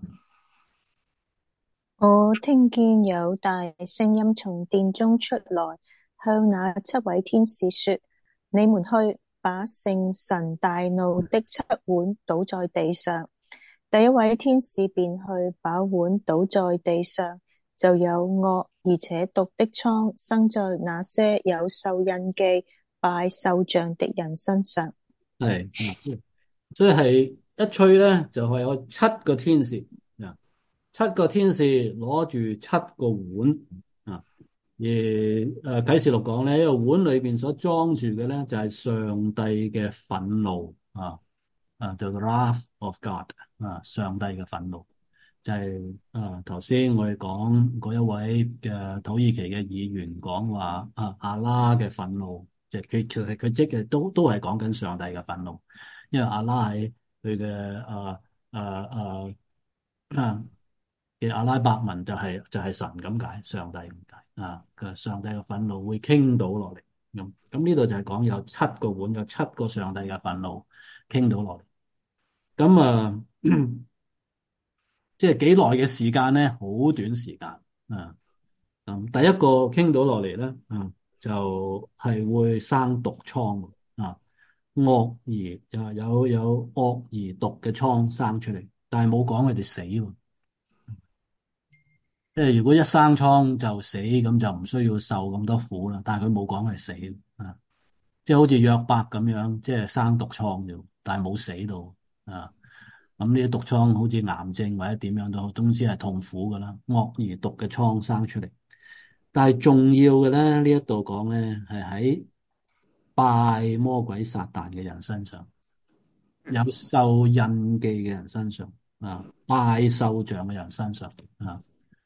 我聽見有大聲音從殿中出來，向那七位天使說：你們去，把聖神大怒的七碗倒在地上。第一位天使便去，把碗倒在地上，就有惡而且毒的瘡生在那些有獸印記、拜獸像的人身上。 係，所以係一吹咧，就係有七個天使啊。七個天使攞住七個碗啊，而誒啟示錄講咧，呢個碗裏邊所裝住嘅咧就係上帝嘅憤怒啊，啊就 the wrath of God 啊，上帝嘅憤怒就係啊頭先我哋講嗰一位嘅土耳其嘅議員講話啊阿拉嘅憤怒，即係佢其實佢即係都都係講緊上帝嘅憤怒，因為阿拉喺佢嘅誒誒誒啊嘅阿拉伯文就係、是、就係、是、神咁解，上帝咁解啊。嘅上帝嘅憤怒會傾倒落嚟，咁咁呢度就係講有七個碗，有七個上帝嘅憤怒傾倒落嚟。咁啊，即係幾耐嘅時間咧？好短時間啊。咁第一個傾倒落嚟咧，啊就係、是、會生毒瘡啊，惡而有有有惡而毒嘅瘡生出嚟，但係冇講佢哋死喎。即係如果一生瘡就死，咁就唔需要受咁多苦啦。但係佢冇講係死啊，即係好似約伯咁樣，即係生毒瘡啫，但係冇死到啊。咁呢啲毒瘡好似癌症或者點樣都好，總之係痛苦噶啦，惡而毒嘅瘡生出嚟。但係重要嘅咧，呢一度講咧係喺拜魔鬼撒旦嘅人身上，有受印記嘅人身上啊，拜獸像嘅人身上啊。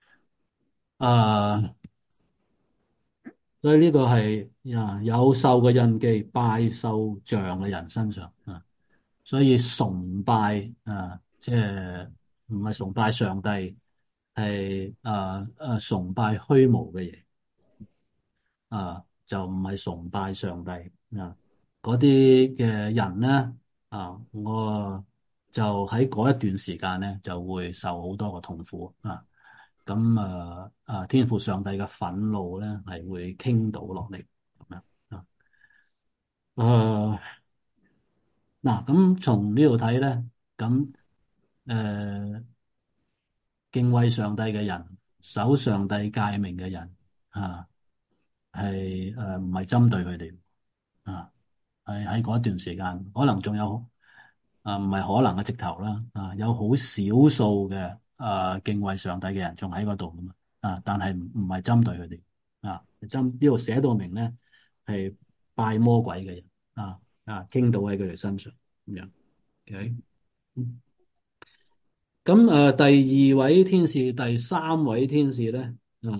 啊，所以呢個係啊有獸嘅印記，拜獸像嘅人身上啊，所以崇拜啊，即係唔係崇拜上帝，係啊啊崇拜虛無嘅嘢啊，就唔係崇拜上帝啊。嗰啲嘅人咧啊，我就喺嗰一段時間咧就會受好多個痛苦啊。咁啊啊！天父上帝嘅憤怒咧，係會傾倒落嚟咁樣啊。誒，嗱，咁從呢度睇咧，咁誒敬畏上帝嘅人，守上帝誡命嘅人啊，係誒唔係針對佢哋啊？係喺嗰一段時間，可能仲有啊，唔係可能嘅直頭啦啊，有好少數嘅啊敬畏上帝嘅人仲喺嗰度噶嘛啊，但係唔唔係針對佢哋啊，針呢度寫到明咧係拜魔鬼嘅人啊啊，傾倒喺佢哋身上咁樣。OK，咁誒、呃、第二位天使、第三位天使咧啊，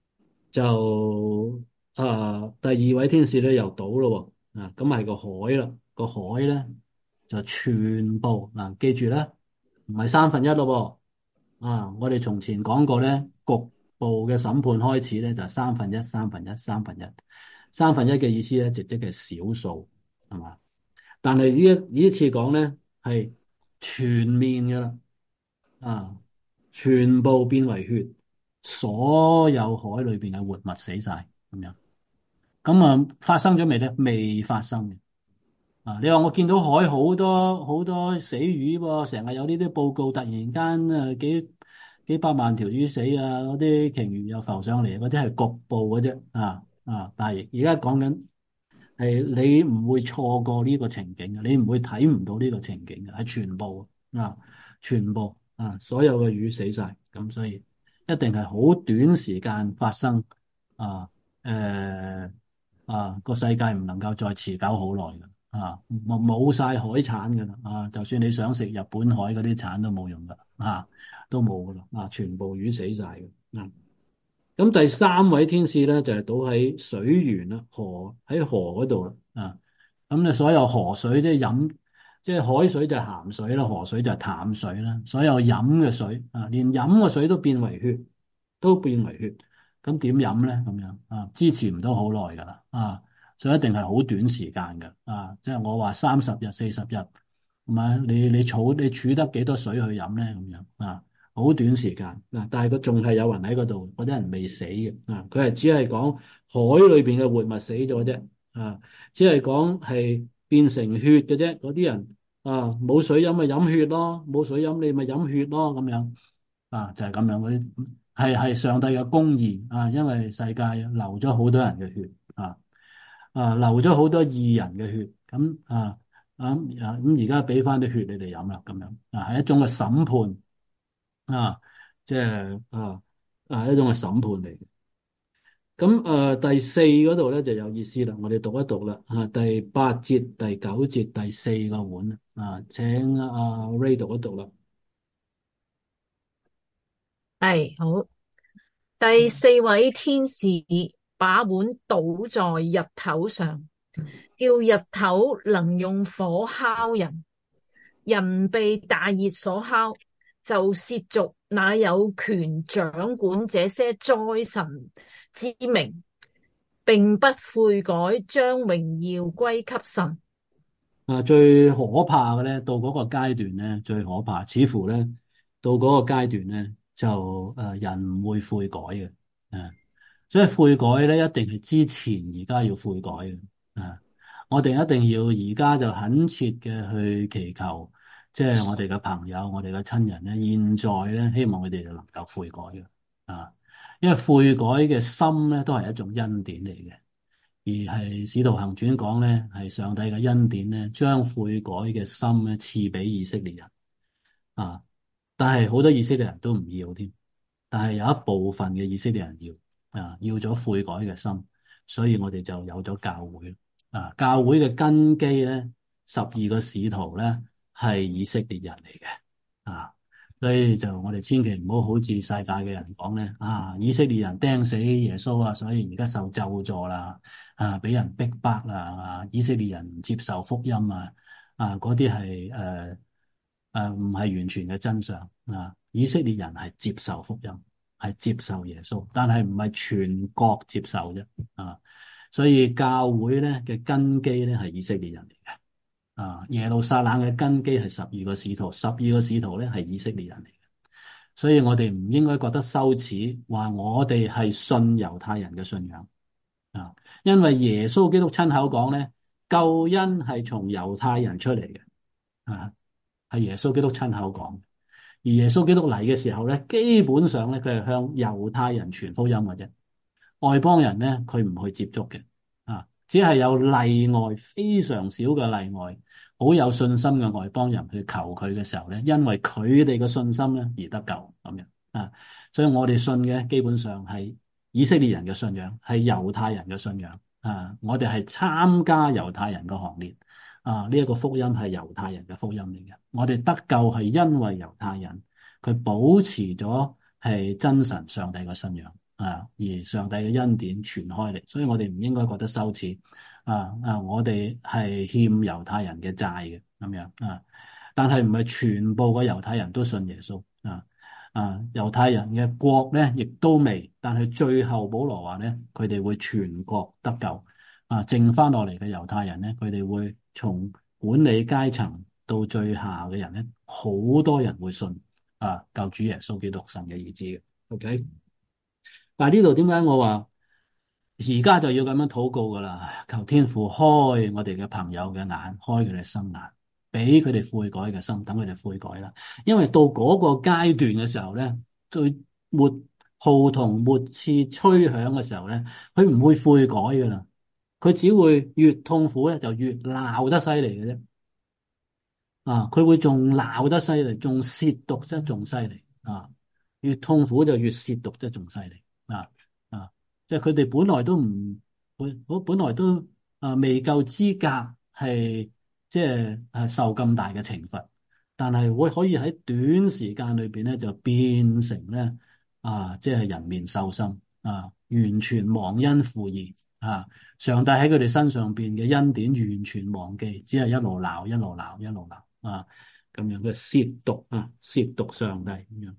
就啊第二位天使咧又倒咯喎啊，咁係個海啦，個海咧就全部嗱、啊，記住咧唔係三分一咯喎啊！我哋從前講過咧，局部嘅審判開始咧就係三分一、三分一、三分一、三分一嘅意思咧，直即係少數係嘛？但係呢一呢一次講咧係全面嘅啦啊，全部變為血，所有海裏邊嘅活物死晒咁樣。咁啊，發生咗未咧？未發生嘅。啊！你話我見到海好多好多死魚喎，成日有呢啲報告，突然間誒幾幾百萬條魚死啊，嗰啲鯨魚又浮上嚟，嗰啲係局部嘅啫，啊啊！但係而家講緊係你唔會錯過呢個情景嘅，你唔會睇唔到呢個情景嘅，係全部啊，全部啊，所有嘅魚死晒，咁所以一定係好短時間發生啊，誒啊個世界唔能夠再持久好耐嘅。啊，冇冇晒海產噶啦，啊，就算你想食日本海嗰啲產都冇用噶，啊，都冇噶啦，啊，全部魚死晒嘅。嗯，咁第三位天使咧就係、是、倒喺水源啦，河喺河嗰度啦，啊，咁咧所有河水即係飲，即係海水就係鹹水啦，河水就係淡水啦，所有飲嘅水啊，連飲嘅水都變為血，都變為血，咁點飲咧？咁樣啊，支持唔到好耐噶啦，啊。所以一定係好短時間嘅，啊，即係我話三十日、四十日，係咪？你你儲你儲得幾多水去飲咧？咁樣啊，好短時間嗱，但係佢仲係有人喺嗰度，嗰啲人未死嘅，啊，佢係只係講海裏邊嘅活物死咗啫，啊，只係講係變成血嘅啫，嗰啲人啊冇水飲咪飲血咯，冇水飲你咪飲血咯，咁樣啊，就係咁樣嗰啲，係係上帝嘅公義啊，因為世界流咗好多人嘅血啊。啊，流咗好多義人嘅血，咁啊啊啊咁而家俾翻啲血你哋飲啦，咁樣啊係一種嘅審判啊，即係啊啊一種嘅審判嚟嘅。咁誒、啊、第四嗰度咧就有意思啦，我哋讀一讀啦啊，第八節、第九節、第四個碗啊，請阿 Ray 讀一讀啦。 係好。第四位天使把碗倒在日頭上，叫日頭能用火烤人。人被大熱所烤，就褻瀆那有權掌管這些災神之名，並不悔改，將榮耀歸給神。 啊，最可怕嘅咧，到嗰個階段咧，最可怕，似乎咧，到嗰個階段咧，就誒、呃、人唔會悔改嘅，啊，所以悔改咧，一定係之前而家要悔改嘅，啊，我哋一定要而家就懇切嘅去祈求，即係我哋嘅朋友、我哋嘅親人咧，現在咧，希望佢哋就能夠悔改嘅，啊，因為悔改嘅心咧，都係一種恩典嚟嘅。而係《使徒行傳》講咧，係上帝嘅恩典咧，將悔改嘅心咧賜俾以色列人啊！但係好多以色列人都唔要添，但係有一部分嘅以色列人要啊，要咗悔改嘅心，所以我哋就有咗教會啊！教會嘅根基咧，十二個使徒咧係以色列人嚟嘅啊！所以就我哋千祈唔好好似世界嘅人講咧，啊，以色列人釘死耶穌啊，所以而家受咒詛啦，啊，俾人逼迫啦，啊，以色列人唔接受福音啊，啊，嗰啲係誒誒唔係完全嘅真相啊，以色列人係接受福音，係接受耶穌，但係唔係全國接受啫，啊，所以教會咧嘅根基咧係以色列人嚟嘅。啊！耶路撒冷嘅根基係十二個使徒，十二個使徒咧係以色列人嚟嘅，所以我哋唔應該覺得羞恥，話我哋係信猶太人嘅信仰啊，因為耶穌基督親口講咧，救恩係從猶太人出嚟嘅，啊，係耶穌基督親口講，而耶穌基督嚟嘅時候咧，基本上咧佢係向猶太人傳福音嘅啫，外邦人咧佢唔去接觸嘅，啊，只係有例外，非常少嘅例外。好有信心嘅外邦人去求佢嘅時候咧，因為佢哋嘅信心咧而得救咁樣啊，所以我哋信嘅基本上係以色列人嘅信仰，係猶太人嘅信仰啊，我哋係參加猶太人嘅行列啊，呢一個福音係猶太人嘅福音嚟嘅，我哋得救係因為猶太人佢保持咗係真神上帝嘅信仰啊，而上帝嘅恩典傳開嚟，所以我哋唔應該覺得羞恥。啊啊！我哋係欠猶太人嘅債嘅咁樣啊，但係唔係全部嘅猶太人都信耶穌啊啊！猶太人嘅國咧，亦都未，但係最後保羅話咧，佢哋會全國得救啊，剩翻落嚟嘅猶太人咧，佢哋會從管理階層到最下嘅人咧，好多人會信啊，救主耶穌基督神嘅兒子嘅。OK，但係呢度點解我話？而家就要咁樣禱告噶啦，求天父開我哋嘅朋友嘅眼，開佢哋心眼，俾佢哋悔改嘅心，等佢哋悔改啦。因為到嗰個階段嘅時候咧， 最末號筒末次吹響嘅時候咧，佢唔會悔改噶啦，佢只會越痛苦咧就越鬧得犀利嘅啫。啊，佢會仲鬧得犀利，仲褻瀆得仲犀利啊！越痛苦就越褻瀆得仲犀利啊！啊，即係佢哋本來都唔，本我本來都啊未夠資格係即係係受咁大嘅懲罰，但係會可以喺短時間裏邊咧就變成咧啊，即係人面獸心啊，完全忘恩負義啊！上帝喺佢哋身上邊嘅恩典完全忘記，只係一路鬧一路鬧一路鬧。啊，咁樣嘅褻瀆啊，褻瀆上帝咁樣，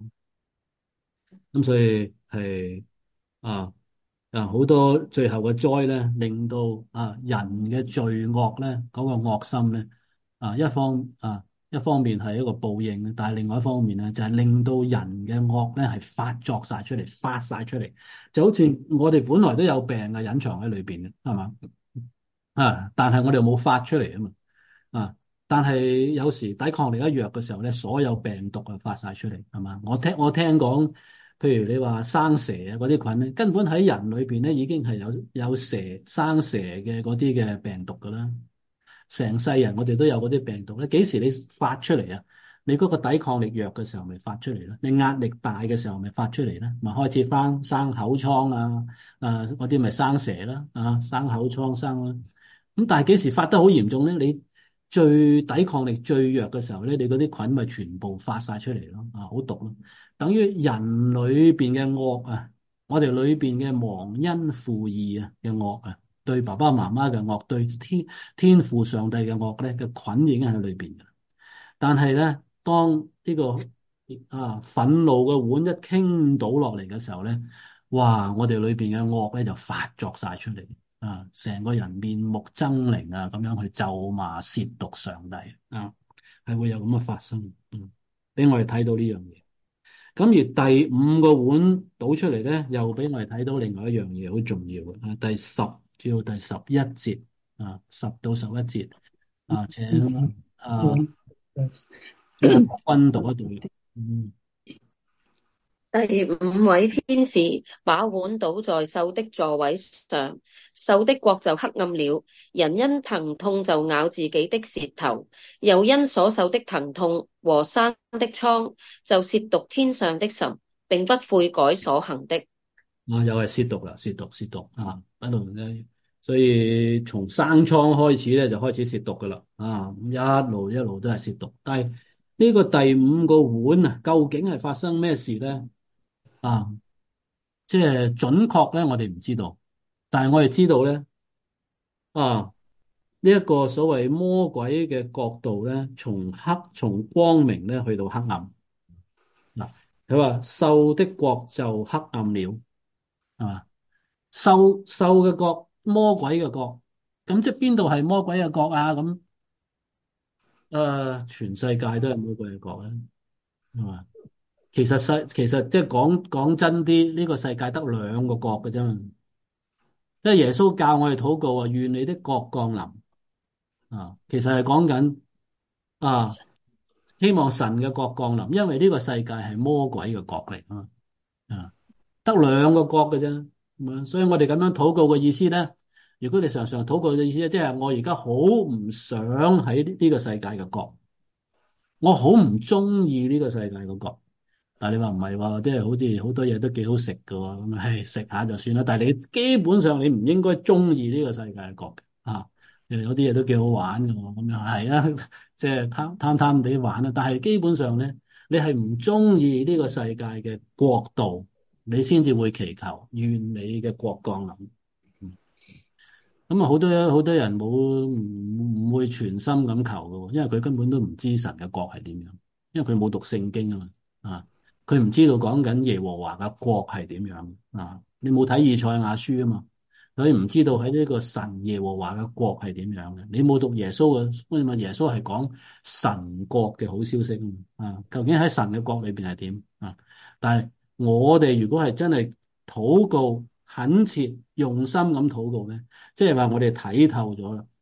咁所以係啊啊好多最後嘅災咧，令到啊人嘅罪惡咧，嗰個惡心咧啊一方啊一方面係一個報應，但係另外一方面咧就係令到人嘅惡咧係發作晒出嚟，發晒出嚟，就好似我哋本來都有病嘅隱藏喺裏邊嘅，係嘛啊？但係我哋又冇發出嚟啊嘛。啊！但係有時抵抗力一弱嘅時候咧，所有病毒啊發晒出嚟，係嘛？我聽我聽講，譬如你話生蛇啊嗰啲菌咧，根本喺人裏邊咧已經係有有蛇生蛇嘅嗰啲嘅病毒噶啦。成世人我哋都有嗰啲病毒咧，幾時你發出嚟啊？你嗰個抵抗力弱嘅時候咪發出嚟咯，你壓力大嘅時候咪發出嚟啦，咪開始翻生口瘡啊，啊嗰啲咪生蛇啦，啊生口瘡生啦。咁但係幾時發得好嚴重咧？你最抵抗力最弱嘅時候咧，你嗰啲菌咪全部發晒出嚟咯，啊好毒咯，等於人裏邊嘅惡啊，我哋裏邊嘅忘恩負義啊嘅惡啊，對爸爸媽媽嘅惡，對天天父上帝嘅惡咧嘅菌已經喺裏邊嘅。但係咧，當呢個啊憤怒嘅碗一傾倒落嚟嘅時候咧，哇！我哋裏邊嘅惡咧就發作晒出嚟。啊！成個人面目猙獰啊，咁樣去咒罵褻瀆上帝啊，係會有咁嘅發生。嗯，俾我哋睇到呢樣嘢。咁而第五個碗倒出嚟咧，又俾我哋睇到另外一樣嘢好重要嘅。啊，第十至到第十一節啊，十到十一節啊，請啊張君讀一讀。嗯。 第五位天使把碗倒在獸的座位上，獸的國就黑暗了。人因疼痛就咬自己的舌頭，又因所受的疼痛和生的瘡就褻瀆天上的神，並不悔改所行的。 啊，又係褻瀆啦，褻瀆褻瀆啊，喺度咧，所以從生瘡開始咧就開始褻瀆噶啦，啊，一路一路都係褻瀆。但係呢個第五個碗啊，究竟係發生咩事咧？啊，即係準確咧，我哋唔知道，但係我哋知道咧，啊，呢一個所謂魔鬼嘅角度咧，從黑從光明咧去到黑暗。嗱，佢話獸的國就黑暗了，係嘛？獸獸嘅國，魔鬼嘅國，咁即係邊度係魔鬼嘅國啊？咁誒、呃，全世界都係魔鬼嘅國咧，係嘛？其實世其實即係講講真啲，呢個世界得兩個國嘅啫嘛。即係耶穌教我哋禱告啊，願你的國降臨啊。其實係講緊啊，希望神嘅國降臨，因為呢個世界係魔鬼嘅國嚟啊。啊，得兩個國嘅啫。咁啊，所以我哋咁樣禱告嘅意思咧，如果你常常禱告嘅意思咧，即係我而家好唔想喺呢個世界嘅國，我好唔中意呢個世界嘅國。但係你話唔係喎，即係好似好多嘢都幾好食㗎喎，咁唉食下就算啦。但係你基本上你唔應該中意呢個世界嘅國嘅啊，有啲嘢都幾好玩㗎喎，咁樣係啊，即係貪貪貪地玩啦。但係基本上咧，你係唔中意呢個世界嘅國度，你先至會祈求願你嘅國降臨。咁啊，好多好多人冇唔唔會全心咁求㗎喎，因為佢根本都唔知神嘅國係點樣，因為佢冇讀聖經啊嘛啊。佢唔知道講緊耶和華嘅國係點樣啊？你冇睇以賽亞書啊嘛，所以唔知道喺呢個神耶和華嘅國係點樣嘅。你冇讀耶穌嘅，因為耶穌係講神國嘅好消息啊。究竟喺神嘅國裏邊係點啊？但係我哋如果係真係禱告、懇切、用心咁禱告咧，即係話我哋睇透咗啦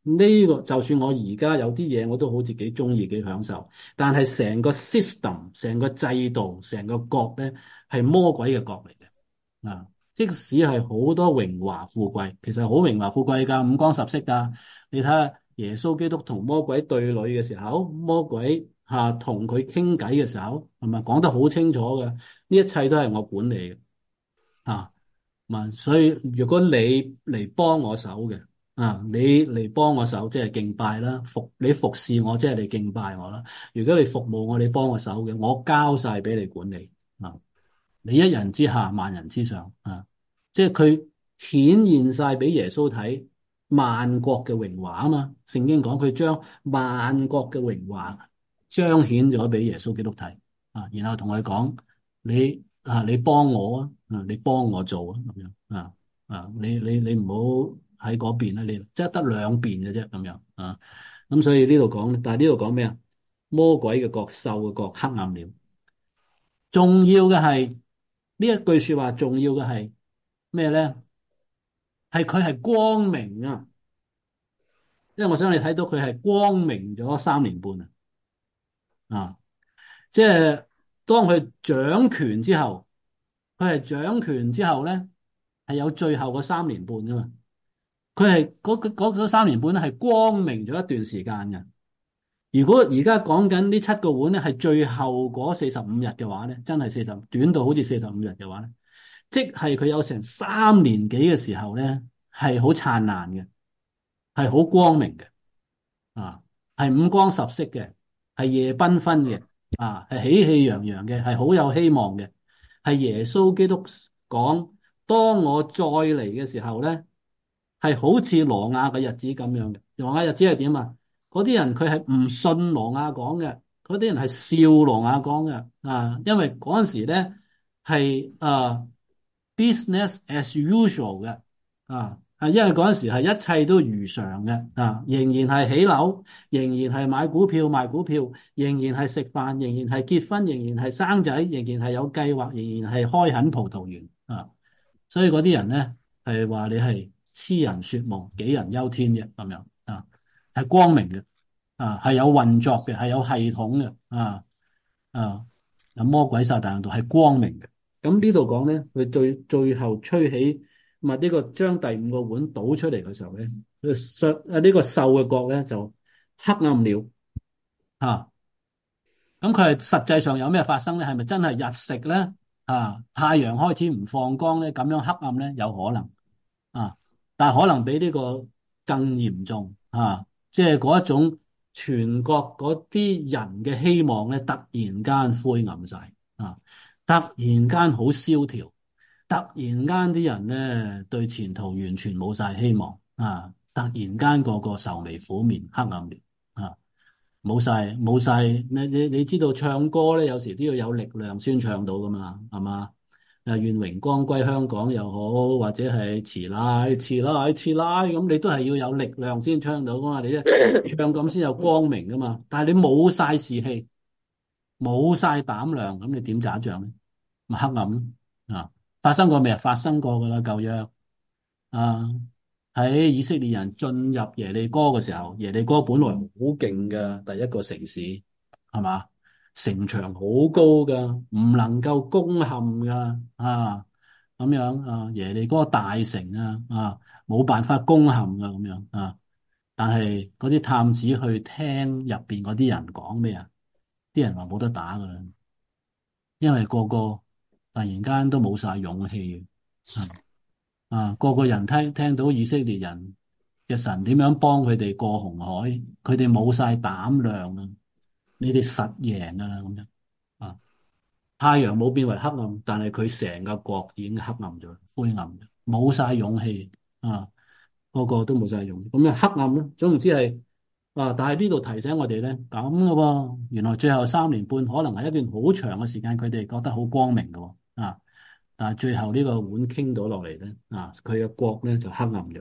呢個就算我而家有啲嘢我都好自己中意幾享受，但係成個 system、成個制度、成個國咧係魔鬼嘅國嚟嘅啊！即使係好多榮華富貴，其實好榮華富貴噶，五光十色噶。你睇下耶穌基督同魔鬼對壘嘅時候，魔鬼吓同佢傾偈嘅時候，係咪講得好清楚嘅？呢一切都係我管理嘅啊！嘛，所以如果你嚟幫我手嘅。啊！你嚟幫我手，即係敬拜啦；服你服侍我，即係你敬拜我啦。如果你服務我，你幫我手嘅，我交晒俾你管理啊！你一人之下，萬人之上啊！即係佢顯現晒俾耶穌睇萬國嘅榮華啊嘛！聖經講佢將萬國嘅榮華彰顯咗俾耶穌基督睇啊，然後同佢講你啊，你幫我啊，啊，你幫我做啊，咁樣啊啊，你你你唔好。喺嗰邊咧，你即係得兩邊嘅啫，咁樣啊。咁所以呢度講，但係呢度講咩啊？魔鬼嘅國、獸嘅國黑暗了。重要嘅係呢一句說話，重要嘅係咩咧？係佢係光明啊！因為我想你睇到佢係光明咗三年半啊。啊，即係當佢掌權之後，佢係掌權之後咧，係有最後嗰三年半噶嘛。佢係嗰嗰三年半咧，係光明咗一段時間嘅。如果而家講緊呢七個碗咧，係最後嗰四十五日嘅話咧，真係四十短到好似四十五日嘅話咧，即係佢有成三年幾嘅時候咧，係好燦爛嘅，係好光明嘅，啊，係五光十色嘅，係夜繽紛嘅，啊，係喜氣洋洋嘅，係好有希望嘅，係耶穌基督講，當我再嚟嘅時候咧。係好似挪亞嘅日子咁樣嘅，挪亞日子係點啊？嗰啲人佢係唔信挪亞講嘅，嗰啲人係笑挪亞講嘅啊，因為嗰陣時咧係啊 business as usual 嘅啊，係因為嗰陣時係一切都如常嘅啊，仍然係起樓，仍然係買股票賣股票，仍然係食飯，仍然係結婚，仍然係生仔，仍然係有計劃，仍然係開墾葡萄園啊，所以嗰啲人咧係話你係。痴人說夢，杞人憂天啫，咁樣啊，係光明嘅，啊，係有運作嘅，係有系統嘅，啊啊，有魔鬼撒旦度係光明嘅。咁呢度講咧，佢最最後吹起，咪呢個將第五個碗倒出嚟嘅時候咧，佢上啊呢個獸嘅國咧就黑暗了，啊，咁佢係實際上有咩發生咧？係咪真係日食咧？啊，太陽開始唔放光咧，咁樣黑暗咧，有可能。啊！但係可能比呢個更嚴重啊！即係嗰一種全國嗰啲人嘅希望咧，突然間灰暗晒啊！突然間好蕭條，突然間啲人咧對前途完全冇晒希望啊！突然間個個愁眉苦面，黑暗面啊！冇晒冇晒，你你你知道唱歌咧，有時都要有力量先唱到噶嘛，係嘛？誒，願榮光歸香港又好，或者係慈奶、慈奶、慈奶咁，你都係要有力量先唱到噶嘛？你咧唱咁先有光明噶嘛？但係你冇晒士氣，冇晒膽量，咁你點打仗咧？咪黑暗咯啊！發生過未啊？發生過噶啦，舊約啊，喺以色列人進入耶利哥嘅時候，耶利哥本來好勁嘅第一個城市，係嘛？城牆好高噶，唔能夠攻陷噶啊，咁樣啊，耶利哥大城啊啊，冇辦法攻陷噶咁樣啊。但係嗰啲探子去聽入邊嗰啲人講咩啊？啲人話冇得打噶啦，因為個個突然間都冇晒勇氣啊啊！個個人聽聽到以色列人嘅神點樣幫佢哋過紅海，佢哋冇晒膽量啊！你哋實贏噶啦咁樣。啊！太陽冇變為黑暗，但係佢成個國已經黑暗咗，灰暗咗，冇晒勇氣啊！個個都冇晒勇氣，咁樣黑暗咯。總唔知係啊，但係呢度提醒我哋咧，咁嘅喎，原來最後三年半可能係一段好長嘅時間，佢哋覺得好光明嘅啊，但係最後呢個碗傾到落嚟咧，啊，佢嘅國咧就黑暗咗。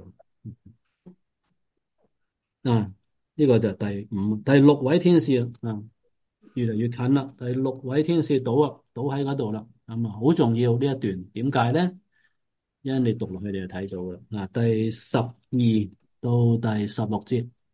啊，呢個就第五、第六位天使啊。越嚟越近啦，第六位天使倒啊，倒喺嗰度啦，咁啊好重要呢一段，點解咧？因為你讀落去你就睇到啦。嗱，第十二到第十六節。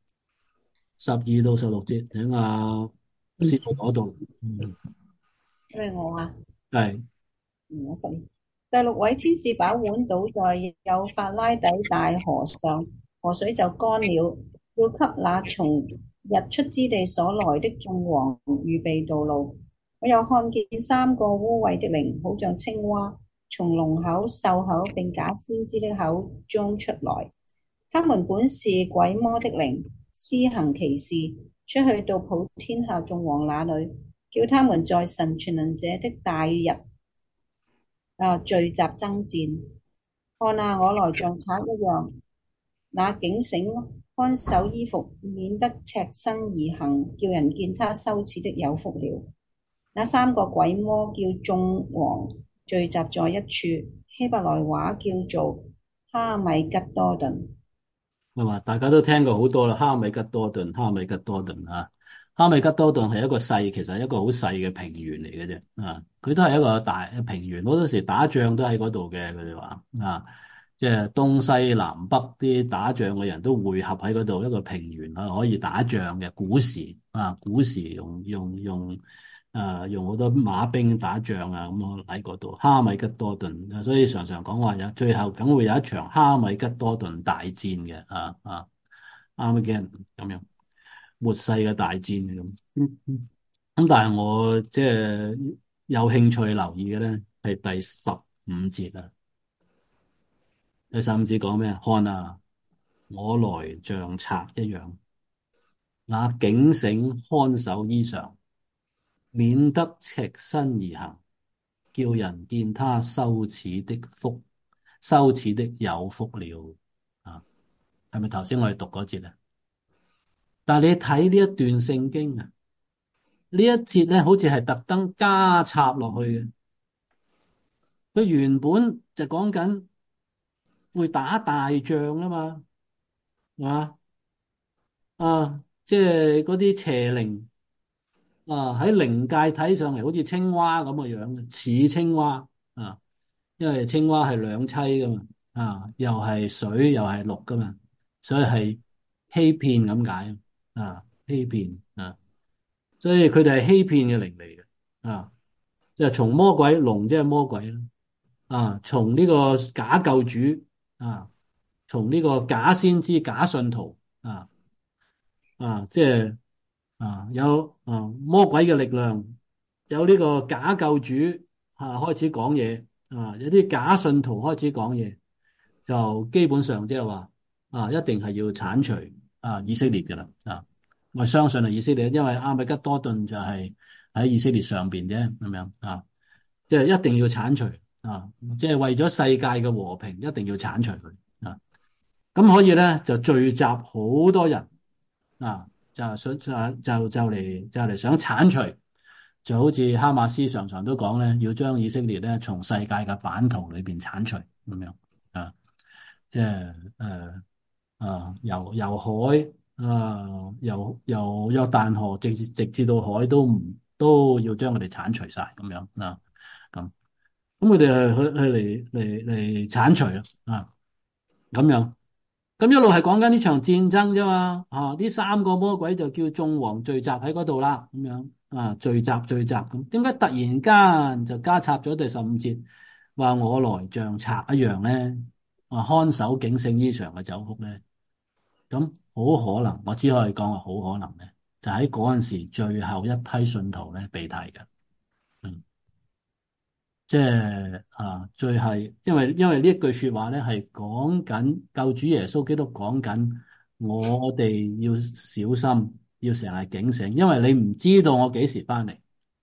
十二到十六節，請阿師傅嗰度。嗯， 因為我啊， 係。 嗯，我十二。第六位天使把碗倒在幼發拉底大河上，河水就乾了，要給那從日出之地所來的眾王預備道路。我又看見三個污穢的靈，好像青蛙，從龍口、獸口並假先知的口中出來。他們本是鬼魔的靈，施行奇事，出去到普天下眾王那裏，叫他們在神全能者的大日啊聚集爭戰。看啊，我來像賊一樣，那警醒看守衣服，免得赤身而行，叫人見他羞恥的有福了。那三個鬼魔叫眾王聚集在一處，希伯來話叫做哈米吉多頓。 係嘛？大家都聽過好多啦，哈米吉多頓，哈米吉多頓啊，哈米吉多頓係一個細，其實係一個好細嘅平原嚟嘅啫。啊，佢都係一個大平原，好多時打仗都喺嗰度嘅。佢哋話啊，即係東西南北啲打仗嘅人都匯合喺嗰度，一個平原啊，可以打仗嘅。古時啊，古時用用用啊，用好多馬兵打仗啊，咁我喺嗰度哈米吉多頓，所以常常講話有最後梗會有一場哈米吉多頓大戰嘅。啊啊，啱嘅咁樣末世嘅大戰咁。咁、嗯、但係我即係有興趣留意嘅咧，係第十五節啊。第十五節講咩？看啊，我來像賊一樣，那警醒看守衣裳，免得赤身而行，叫人見他羞恥的福，羞恥的有福了。啊，係咪頭先我哋讀嗰節啊？但係你睇呢一段聖經啊，呢一節咧好似係特登加插落去嘅。佢原本就講緊會打大仗啊嘛，係嘛？啊，即係嗰啲邪靈啊，喺靈界睇上嚟好似青蛙咁嘅樣嘅，似青蛙啊，因為青蛙係兩棲噶嘛，啊，又係水又係陸噶嘛，所以係欺騙咁解啊，欺騙啊，所以佢哋係欺騙嘅靈嚟嘅。啊，即係從魔鬼龍即係魔鬼啦，啊，從呢個假救主啊，從呢個假先知假信徒啊。啊，即係啊，有啊魔鬼嘅力量，有呢個假救主啊開始講嘢啊，有啲假信徒開始講嘢，就基本上即係話啊，一定係要鏟除啊以色列嘅啦啊，我相信係以色列，因為阿米吉多頓就係喺以色列上邊啫，咁樣啊，即係一定要鏟除啊，即係為咗世界嘅和平，一定要鏟除佢啊，咁可以咧就聚集好多人。啊，就想就就就嚟就嚟想鏟除，就好似哈馬斯常常都講咧，要將以色列咧從世界嘅版圖裏邊鏟除咁樣啊，即係誒啊，由由海啊，由由約旦河直至直至到海都唔都要將佢哋鏟除晒咁樣啊，咁咁佢哋係去去嚟嚟嚟鏟除啊，咁樣。咁一路係講緊呢場戰爭啫嘛，啊！呢三個魔鬼就叫眾王聚集喺嗰度啦，咁樣啊，聚集聚集咁，點解突然間就加插咗第十五節，話我來像賊一樣咧？啊，看守警醒呢場嘅酒福咧，咁好可能，我只可以講話好可能咧，就喺嗰陣時最後一批信徒咧被提嘅。嗯。即係啊，最係，因為因為呢一句說話咧，係講緊救主耶穌基督講緊，我哋要小心，要成日警醒，因為你唔知道我幾時翻嚟。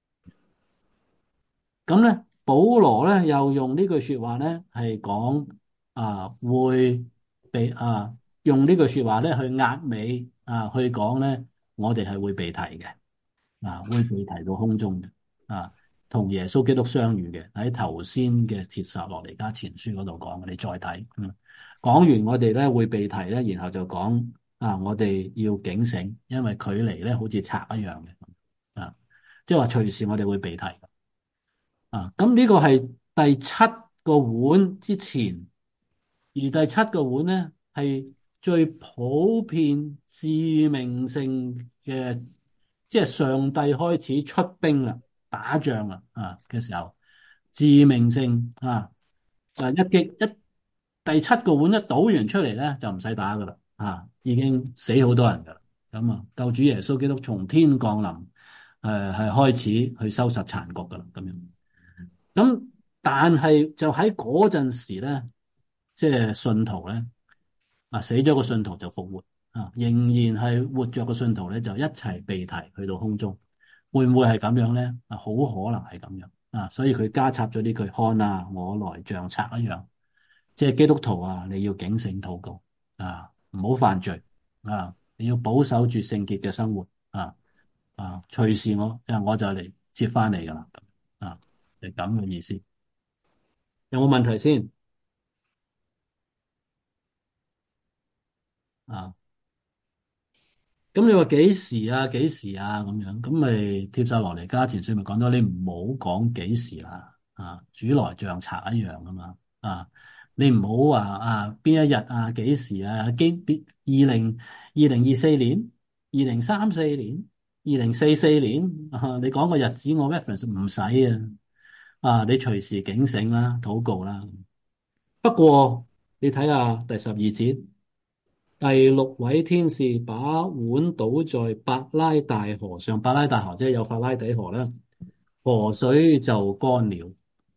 咁咧，保羅咧又用呢句說話咧，係講啊會被啊用呢句說話咧去壓尾啊去講咧，我哋係會被提嘅，啊會被提到空中嘅啊。同耶穌基督相遇嘅，喺頭先嘅帖撒羅尼迦前書嗰度講，你再睇。嗯，講完我哋咧會被提咧，然後就講啊，我哋要警醒，因為距離咧好似賊一樣嘅。啊，即係話隨時我哋會被提。啊，咁呢個係第七個碗之前，而第七個碗咧係最普遍致命性嘅，即係上帝開始出兵啦，打仗啦啊嘅時候，致命性啊，啊一擊一第七個碗一倒完出嚟咧，就唔使打噶啦啊，已經死好多人噶啦。咁啊，救主耶穌基督從天降臨，誒係開始去收拾殘局噶啦，咁樣。咁但係就喺嗰陣時咧，即係信徒咧。啊，死咗個信徒就復活啊，仍然係活着嘅信徒咧就一齊被提去到空中，會唔會係咁樣咧？啊，好可能係咁樣啊，所以佢加插咗呢句：看啊，我來像賊一樣。即係基督徒啊，你要警醒禱告啊，唔好犯罪啊，你要保守住聖潔嘅生活啊啊，隨時我我就嚟接翻你噶啦，啊，係咁嘅意思。有冇問題先？啊？咁你話幾時啊？幾時啊？咁樣咁咪帖撒羅尼迦前書咪講咗，你唔好講幾時啦。啊，主來像賊一樣啊嘛。啊，你唔好話啊邊一日啊幾時啊？經別二零二零二四年、二零三四年、二零四四年啊，你講個日子我 reference 唔使啊。啊，你隨時警醒啦，禱告啦。不過你睇下第十二節。第六位天使把碗倒在伯拉大河上，伯拉大河即係有法拉底河啦，河水就乾了。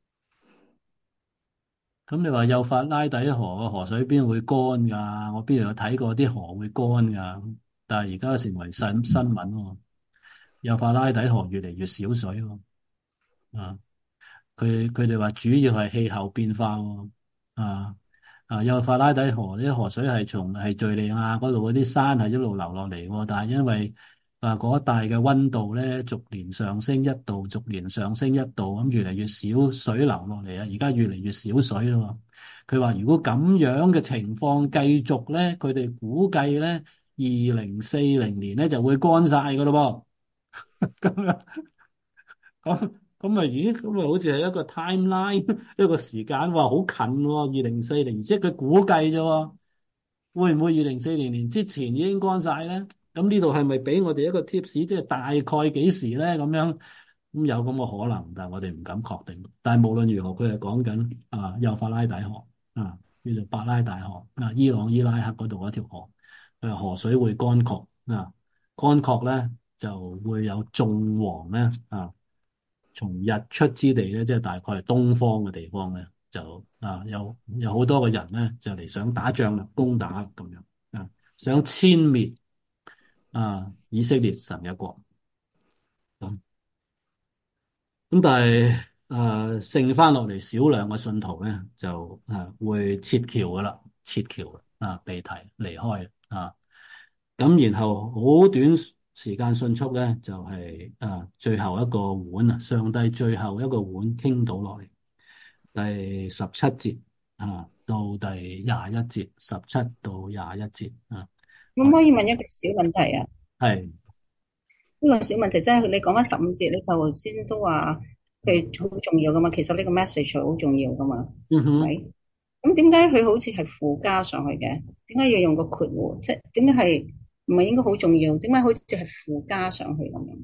咁你話有法拉底河嘅河水邊會乾噶？我邊度有睇過啲河會乾噶？但係而家成為新新聞喎，有法拉底河越嚟越少水喎。啊，佢佢哋話主要係氣候變化喎。啊。啊，有法拉底河，啲河水係從係敘利亞嗰度嗰啲山係一路流落嚟喎，但係因為啊嗰一帶嘅溫度咧逐年上升一度，逐年上升一度，咁越嚟越少水流落嚟啊！而家越嚟越少水咯。佢話如果咁樣嘅情況繼續咧，佢哋估計咧二零四零年咧就會乾晒噶咯噃。咁樣咁咁咪咦？咁咪好似係一個 timeline，一個時間話好近喎，二零四零，即係佢估計啫喎，會唔會二零四零年之前已經乾晒咧？咁呢度係咪俾我哋一個 tips，即係大概幾時咧？咁樣咁有咁嘅可能，但係我哋唔敢確定。但係無論如何，佢係講緊啊，幼發拉底河啊，叫做伯拉大河啊，伊朗伊拉克嗰度嗰條河，誒河水會乾涸啊，乾涸咧就會有眾王咧啊。從日出之地咧，即係大概係東方嘅地方咧，就啊有有好多個人咧，就嚟想打仗啦，攻打咁樣啊，想殲滅啊以色列神嘅國咁。咁但係啊，剩翻落嚟少量嘅信徒咧，就啊會撤僑噶啦，撤僑啊，被提離開啊。咁然後好短時間迅速咧，就係、是、啊最後一個碗啊，上帝最後一個碗傾倒落嚟，第十七節啊到第廿一節，十七到廿一節啊。 可唔可以問一個小問題啊？ 係呢個小問題即係你講翻十五節，你頭先都話佢好重要噶嘛？其實呢個 message 好重要噶嘛？ 嗯哼。 係咁點解佢好似係附加上去嘅？點解要用個括弧？即係點解係唔係應該好重要？點解好似係附加上去咁樣？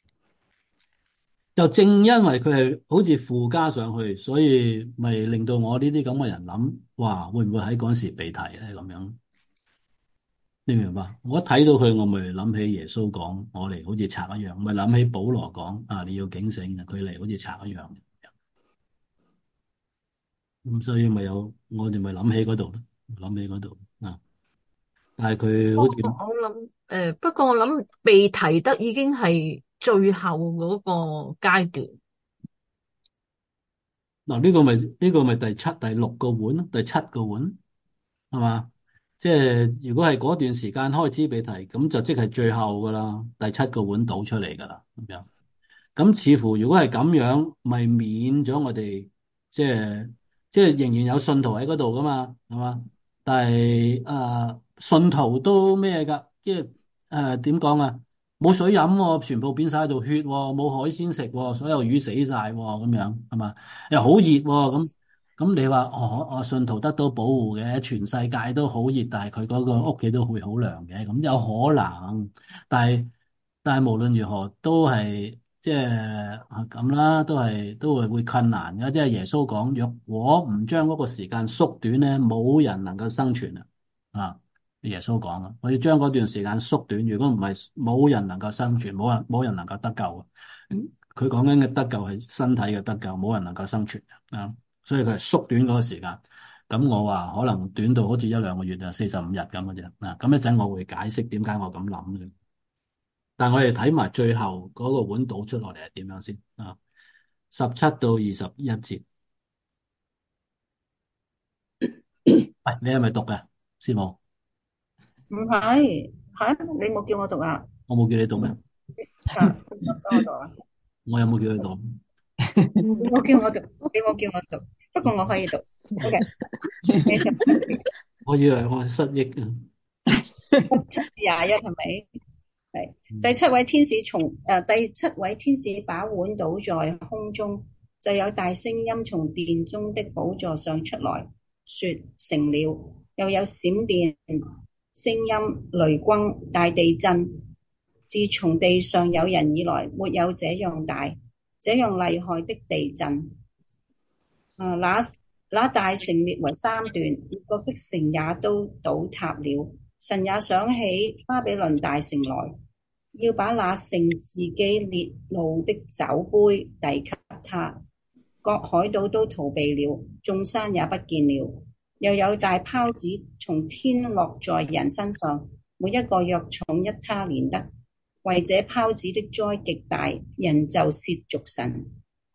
就正因為佢係好似附加上去，所以咪令到我呢啲咁嘅人諗，哇，會唔會喺嗰時被提咧？咁樣你明白？我一睇到佢，我咪諗起耶穌講，我嚟好似賊一樣，咪諗起保羅講啊，你要警醒嘅，佢嚟好似賊一樣。咁所以咪有我哋咪諗起嗰度咯，諗起嗰度啊。但係佢好似我我諗誒，不過我諗被提得已經係最後嗰個階段。 嗱，呢個咪呢個咪第七、第六個碗咯，第七個碗係嘛？即係如果係嗰段時間開始被提，咁就即係最後噶啦，第七個碗倒出嚟噶啦，咁樣。咁似乎如果係咁樣，咪免咗我哋即係即係仍然有信徒喺嗰度噶嘛，係嘛？但係誒、呃，信徒都咩噶？即係誒點講啊？冇水飲喎，全部變晒做血喎，冇海鮮食喎，所有魚死晒喎，咁樣係嘛？又好熱喎，咁咁你話我我信徒得到保護嘅，全世界都好熱，但係佢嗰個屋企都會好涼嘅，咁有可能。但係但係無論如何都係即係咁啦，都係都會會困難嘅。即係耶穌講，若果唔將嗰個時間縮短咧，冇人能夠生存啊！啊，耶穌講啊，我要將嗰段時間縮短，如果唔係，冇人能夠生存，冇人冇人能夠得救啊！佢講緊嘅得救係身體嘅得救，冇人能夠生存啊！所以佢係縮短嗰個時間。咁我話可能短到好似一兩個月啊，四十五日咁嘅啫。嗱，咁一陣我會解釋點解我咁諗嘅。但係我哋睇埋最後嗰個碗倒出落嚟係點樣先啊？十七到二十一節，喂，你係咪讀嘅，師母？ 唔係，吓你冇叫我讀啊？ 我冇叫你讀咩？ 啊，你想我讀啊？ 我有冇叫你讀？ 你冇叫我讀，你冇叫我讀，不過我可以讀。OK，你十我以為我失憶啊。 七至廿一係咪？係第七位天使從誒、呃、第七位天使把碗倒在空中，就有大聲音從殿中的寶座上出來，說成了。又有閃電、聲音、雷轟、大地震。自從地上有人以來，沒有這樣大、這樣厲害的地震。啊！那那大城裂為三段，列國的城也都倒塌了。神也想起巴比倫大城來，要把那盛自己烈怒的酒杯遞給他。各海島都逃避了，眾山也不見了。又有大泡子從天落在人身上，每一個約重一他連得。為這泡子的災極大，人就褻瀆神。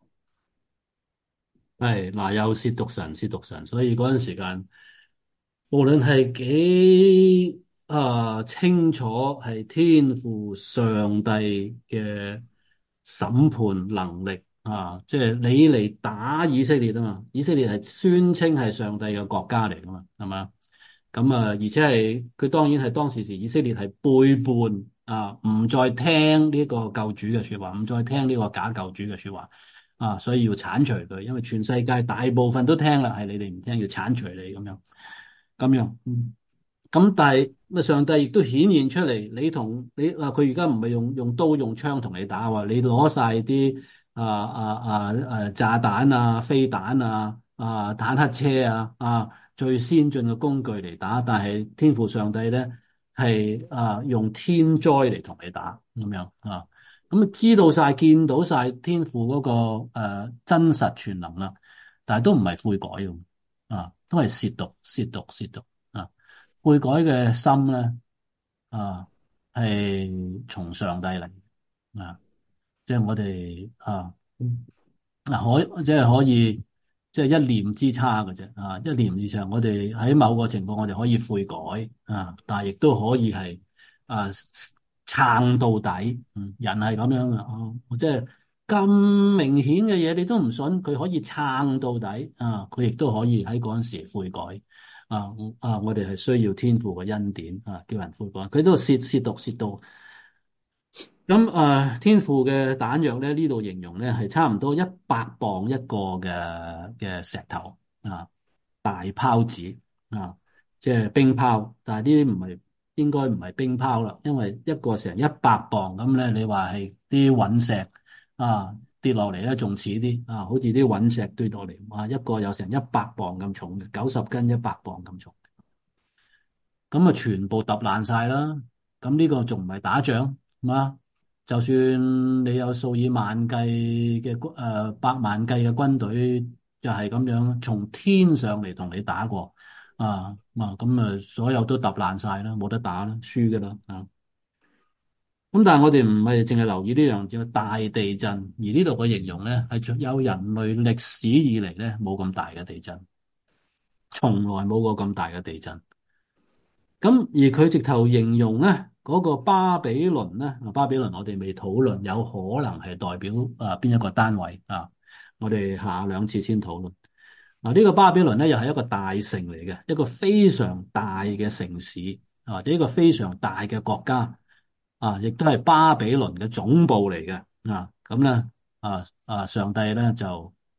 係嗱，又褻瀆神，褻瀆神，所以嗰陣時間，無論係幾啊清楚係天父上帝嘅審判能力啊，即係你嚟打以色列啊嘛，以色列係宣稱係上帝嘅國家嚟噶嘛，係嘛？咁啊，而且係佢當然係當時時以色列係背叛啊，唔再聽呢個救主嘅說話，唔再聽呢個假救主嘅說話。啊，所以要鏟除佢，因為全世界大部分都聽啦，係你哋唔聽，要鏟除你咁樣，咁樣，嗯，咁但係咁上帝亦都顯現出嚟，你同你啊，佢而家唔係用用刀用槍同你打喎，你攞晒啲啊啊啊誒炸彈啊、飛彈啊、啊坦克車啊、啊最先進嘅工具嚟打，但係天父上帝咧係啊用天災嚟同你打咁樣啊。咁啊，知道晒、見到晒天父嗰、那個誒、呃、真實全能啦，但係都唔係悔改嘅，啊，都係褻瀆、褻瀆、褻瀆啊！悔改嘅心咧，啊，係從上帝嚟啊，即係我哋啊，嗱可即係可以，即係一念之差嘅啫，啊，一念之差，我哋喺某個情況我哋可以悔改啊，但係亦都可以係啊。撐到底，嗯，人係咁樣嘅，哦，即係咁明顯嘅嘢，你都唔信，佢可以撐到底，啊，佢亦都可以喺嗰陣時悔改，啊，啊，我哋係需要天父嘅恩典，啊，叫人悔改，佢都褻褻瀆褻瀆，咁誒、呃，天父嘅彈藥咧，呢度形容咧係差唔多一百磅一個嘅嘅石頭，啊，大泡子，啊，即係冰泡，但係呢啲唔係。應該唔係冰泡啦，因為一個成一百磅咁咧，你話係啲隕石啊跌落嚟咧，仲似啲啊，好似啲隕石跌落嚟，哇！一個有成一百磅咁重嘅，九十斤一百磅咁重，咁啊全部揼爛晒啦。咁呢個仲唔係打仗嘛？就算你有數以萬計嘅軍誒百萬計嘅軍隊，就係咁樣從天上嚟同你打過。啊，啊，咁啊，所有都揼爛晒啦，冇得打啦，輸噶啦，啊！咁但係我哋唔係淨係留意呢樣叫大地震，而呢度嘅形容咧係有人類歷史以嚟咧冇咁大嘅地震，從來冇過咁大嘅地震。咁而佢直頭形容咧嗰個巴比倫咧，巴比倫我哋未討論，有可能係代表啊邊一個單位啊？我哋下兩次先討論。嗱，呢個巴比倫咧又係一個大城嚟嘅，一個非常大嘅城市，或者一個非常大嘅國家，啊，亦都係巴比倫嘅總部嚟嘅，啊，咁咧，啊啊，上帝咧就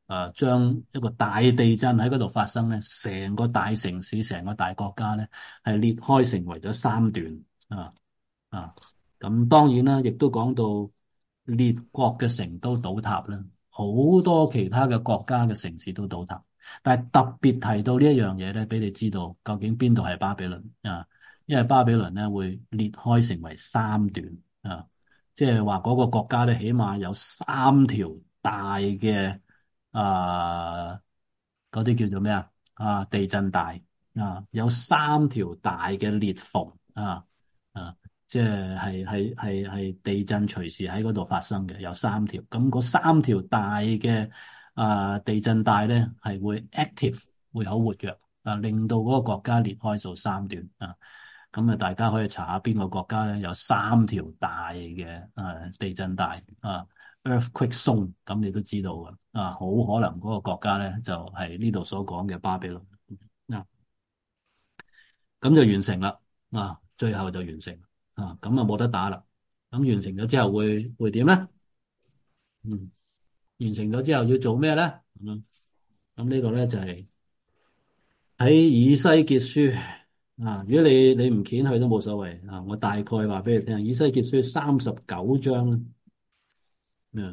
誒將一個大地震喺嗰度發生咧，成個大城市、成個大國家咧係裂開成為咗三段啊啊！咁當然啦，亦都講到列國嘅城都倒塌啦，好多其他嘅國家嘅城市都倒塌。但係特別提到呢一樣嘢咧，俾你知道究竟邊度係巴比倫啊？因為巴比倫咧會裂開成為三段啊，即係話嗰個國家咧起碼有三條大嘅啊嗰啲叫做咩啊？啊地震帶啊，有三條大嘅裂縫啊啊！即係係係係係地震隨時喺嗰度發生嘅，有三條。咁嗰三條大嘅啊地震帶咧係會 active，會好活躍啊，令到嗰個國家裂開做三段啊。咁啊，大家可以查下邊個國家咧有三條大嘅啊地震帶啊 earthquake zone，咁你都知道嘅啊，好可能嗰個國家咧就係呢度所講嘅巴比倫啊。咁就完成啦啊，最後就完成。啊，咁啊冇得打啦。咁完成咗之後會會點咧？嗯，完成咗之後要做咩咧？咁咁呢個咧就係喺以西結書啊。如果你你唔掀去都冇所謂啊。我大概話俾你聽，以西結書三十九章咧，嗯，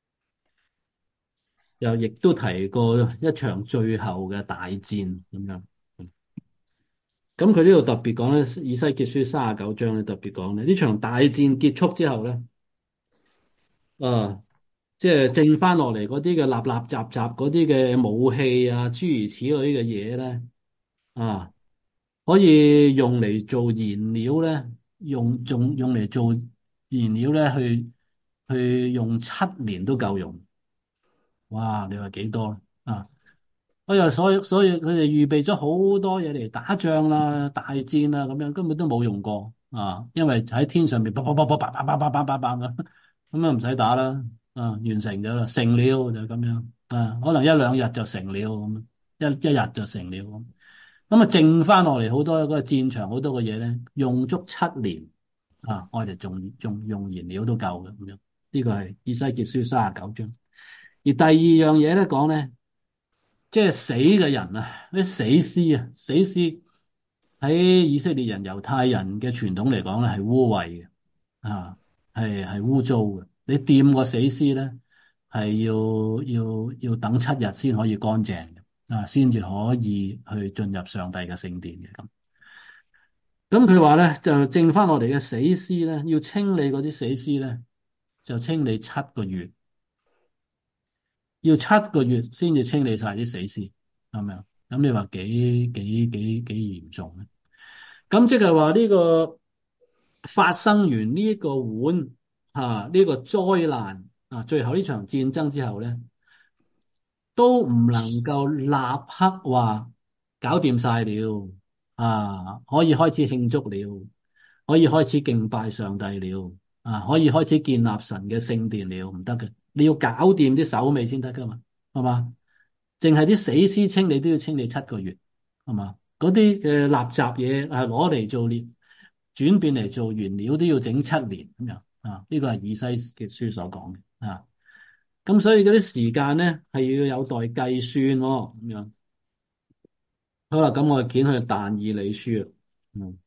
又亦都提過一場最後嘅大戰咁樣。咁佢呢度特別講咧，以西結書三十九章咧特別講咧，呢場大戰結束之後咧，啊。即係剩翻落嚟嗰啲嘅立立雜雜嗰啲嘅武器啊，諸如此類嘅嘢咧，啊，可以用嚟做燃料咧，用仲用嚟做燃料咧，去去用七年都夠用。哇！你話幾多啊？哎呀，所以所以佢哋預備咗好多嘢嚟打仗啦、大戰啦，咁樣根本都冇用過啊！因為喺天上面啪啪啪啪啪啪啪啪啪啪咁，咁啊唔使打啦，啊完成咗啦，成了就咁樣啊，可能一兩日就成了咁，一一日就成了咁。咁啊，剩翻落嚟好多嗰個戰場好多嘅嘢咧，用足七年啊，我哋仲仲用燃料都夠嘅咁樣。呢個係以西結書三十九章。而第二樣嘢咧講咧。即係死嘅人啊，啲死屍啊，死屍喺以色列人、猶太人嘅傳統嚟講咧係污穢嘅，啊，係係污糟嘅。你掂個死屍咧，係要要要等七日先可以乾淨嘅，啊，先至可以去進入上帝嘅聖殿嘅咁。咁佢話咧就剩翻落嚟嘅死屍咧，要清理嗰啲死屍咧，就清理七個月。要七個月先至清理晒啲死屍，係咪啊？咁你話幾幾幾幾嚴重咧？咁即係話呢個發生完呢一個碗啊，呢個災難啊，最後呢場戰爭之後咧，都唔能夠立刻話搞掂晒了啊，可以開始慶祝了，可以開始敬拜上帝了啊，可以開始建立神嘅聖殿了，唔得嘅。你要搞掂啲手尾先得噶嘛，係嘛？淨係啲死屍清理都要清理七個月，係嘛？嗰啲嘅垃圾嘢係攞嚟做煉，轉變嚟做原料都要整七年咁樣啊？呢個係以西結書所講嘅啊。咁所以嗰啲時間咧係要有待計算咯，咁樣。好啦，咁我哋捲去但以理書啊，嗯，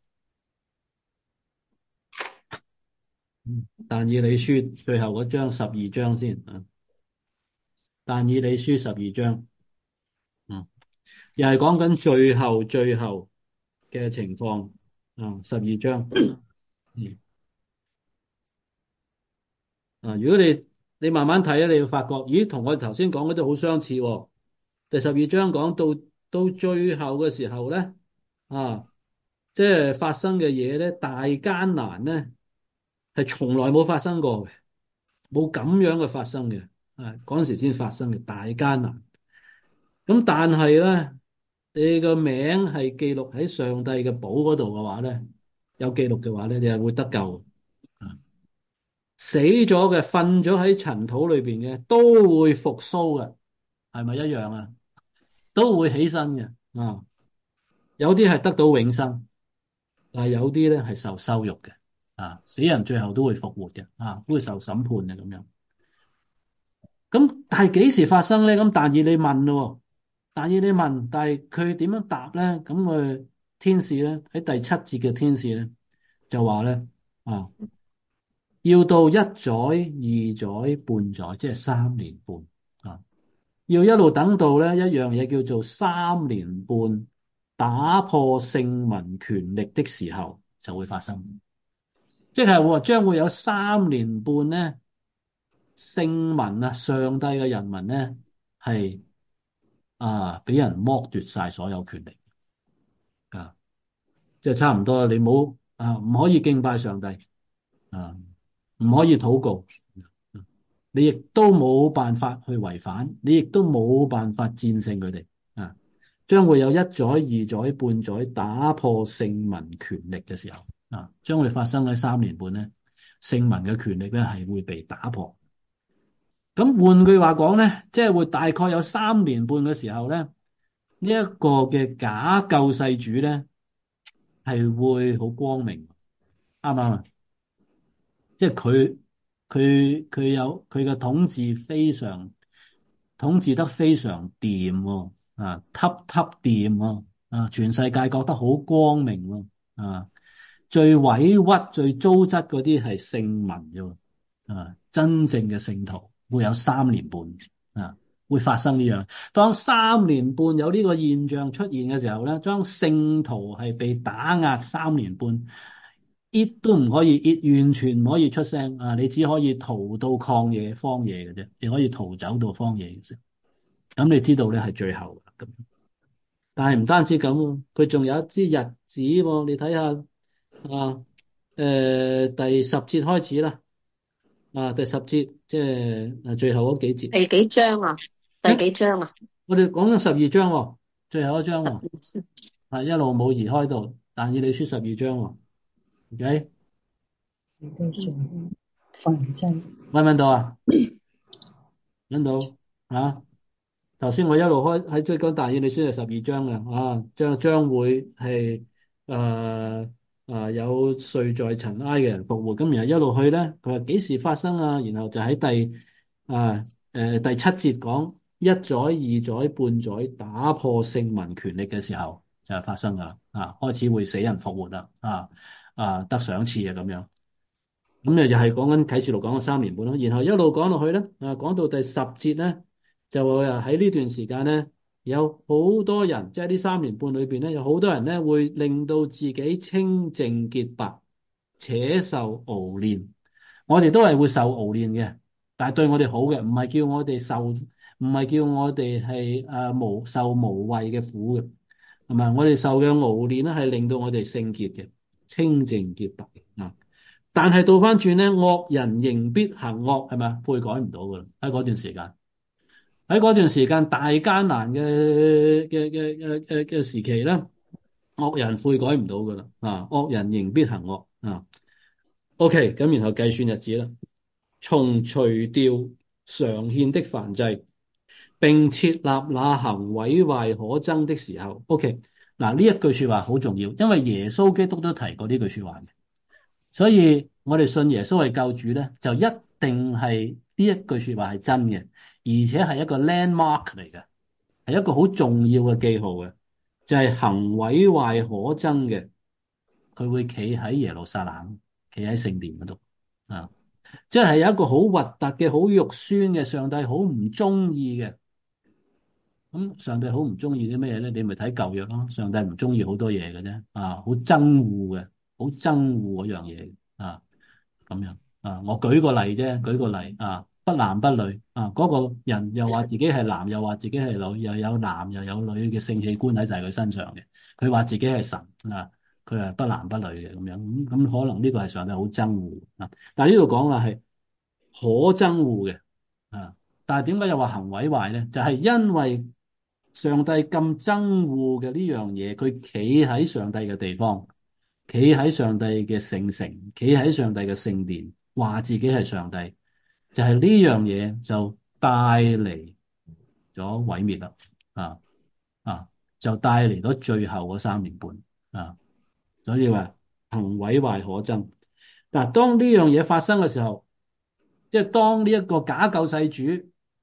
嗯但以理書最後嗰章十二章先啊，但以理書十二章。嗯，又係講緊最後最後嘅情況啊，十二章。嗯啊，如果你你慢慢睇咧，你會發覺，咦，同我哋頭先講嗰啲好相似喎。第十二章講到到最後嘅時候咧，啊，即係發生嘅嘢咧，大艱難咧，係從來冇發生過嘅，冇咁樣嘅發生嘅，啊，嗰陣時先發生嘅大艱難。咁但係咧，你個名係記錄喺上帝嘅簿嗰度嘅話咧，有記錄嘅話咧，你係會得救。啊，死咗嘅、瞓咗喺塵土裏邊嘅，都會復甦嘅，係咪一樣啊？都會起身嘅。啊，有啲係得到永生，但係有啲咧係受羞辱嘅。啊，死人最後都會復活嘅，啊，都會受審判嘅咁樣。 咁但係幾時發生咧？咁但以理問咯，但以理問，但係佢點樣答咧？咁佢天使咧喺第七節嘅天使咧就話咧啊，要到一載、二載、半載，即係三年半啊，要一路等到咧一樣嘢叫做三年半打破聖民權力的時候就會發生，即係話將會有三年半咧。聖民啊，上帝嘅人民咧係啊，俾人剝奪晒所有權力啊，即係差唔多。你冇啊，唔可以敬拜上帝啊，唔可以禱告，你亦都冇辦法去違反，你亦都冇辦法戰勝佢哋啊。將會有一載、二載、半載打破聖民權力嘅時候啊，將會發生喺三年半咧，聖民嘅權力咧係會被打破。咁換句話講咧，即係會大概有三年半嘅時候咧，呢一個嘅假救世主咧係會好光明，啱唔啱啊？即係佢佢佢有佢嘅統治非常統治得非常掂喎，啊，top top 掂喎，啊，全世界覺得好光明喎，啊，最委屈最糟質嗰啲係聖民啫，啊，真正嘅聖徒會有三年半啊，會發生呢樣。當三年半有呢個現象出現嘅時候咧，當聖徒係被打壓三年半。it 都唔可以，it 完全唔可以出聲啊！你只可以逃到曠野、荒野嘅啫，你可以逃走到荒野嘅啫。咁你知道咧係最後咁，但係唔單止咁，佢仲有一支日子喎。你睇下啊，誒、呃，第十節開始啦，啊，第十節即係誒最後嗰幾節。 第幾章啊？第幾章啊？ 我哋講緊十二章喎，最後一章喎，啊，一路冇移開到，但以理書十二章喎，OK？ 凡祭搵唔搵到啊？搵到啊？頭先我一路開喺追講但以理書係十二章嘅啊，將將會係誒誒有睡在塵埃嘅人復活，咁然後一路去咧，佢話幾時發生啊？然後就喺第啊誒、呃、第七節講一載、二載、半載打破聖民權力嘅時候就係發生噶啦啊，開始會死人復活啦啊啊得賞賜啊咁樣。咁誒又係講緊啟示錄講咗三年半咯，然後一路講落去咧，啊講到第十節咧，就話喺呢段時間咧，有好多人，即係呢三年半裏邊咧，有好多人咧會令到自己清淨潔白，且受熬煉。我哋都係會受熬煉嘅，但係對我哋好嘅，唔係叫我哋受，唔係叫我哋係誒無受無謂嘅苦嘅，係咪？我哋受嘅熬煉咧係令到我哋聖潔嘅，清淨潔白啊。但係倒翻轉咧，惡人仍必行惡，係咪？悔改唔到噶啦，喺嗰段時間，喺嗰段時間大艱難嘅嘅嘅嘅嘅嘅時期咧，惡人悔改唔到噶啦，啊，惡人仍必行惡啊。OK，咁然後計算日子啦，從除掉常獻的燔祭，並設立那行毀壞可憎的時候。OK，嗱呢一句說話好重要，因為耶穌基督都提過呢句說話嘅。所以我哋信耶穌係救主咧，就一定係呢一句說話係真嘅，而且係一個 landmark 嚟嘅，係一個好重要嘅記號嘅，就係、是、行毀壞可憎嘅，佢會企喺耶路撒冷，企喺聖殿嗰度啊，即係有一個好核突嘅、好肉酸嘅，上帝好唔中意嘅。咁上帝好唔中意啲咩咧？你咪睇舊約咯，上帝唔中意好多嘢嘅啫，啊，好憎惡嘅。好憎惡嗰樣嘢啊，咁樣啊，我舉個例啫，舉個例啊，不男不女啊，嗰個人又話自己係男，又話自己係女，又有男又有女嘅性器官喺晒佢身上嘅，佢話自己係神啊，佢係不男不女嘅咁樣，咁咁可能呢個係上帝好憎惡啊，但係呢度講話係可憎惡嘅啊，但係點解又話行毀壞咧？就係因為上帝咁憎惡嘅呢樣嘢，佢企喺上帝嘅地方。企喺上帝嘅聖城，企喺上帝嘅聖殿，話自己係上帝，就係呢樣嘢就帶嚟咗毀滅啦，啊啊，就帶嚟咗最後嗰三年半啊，所以話行毀壞可憎。嗱，當呢樣嘢發生嘅時候，即係當呢一個假救世主企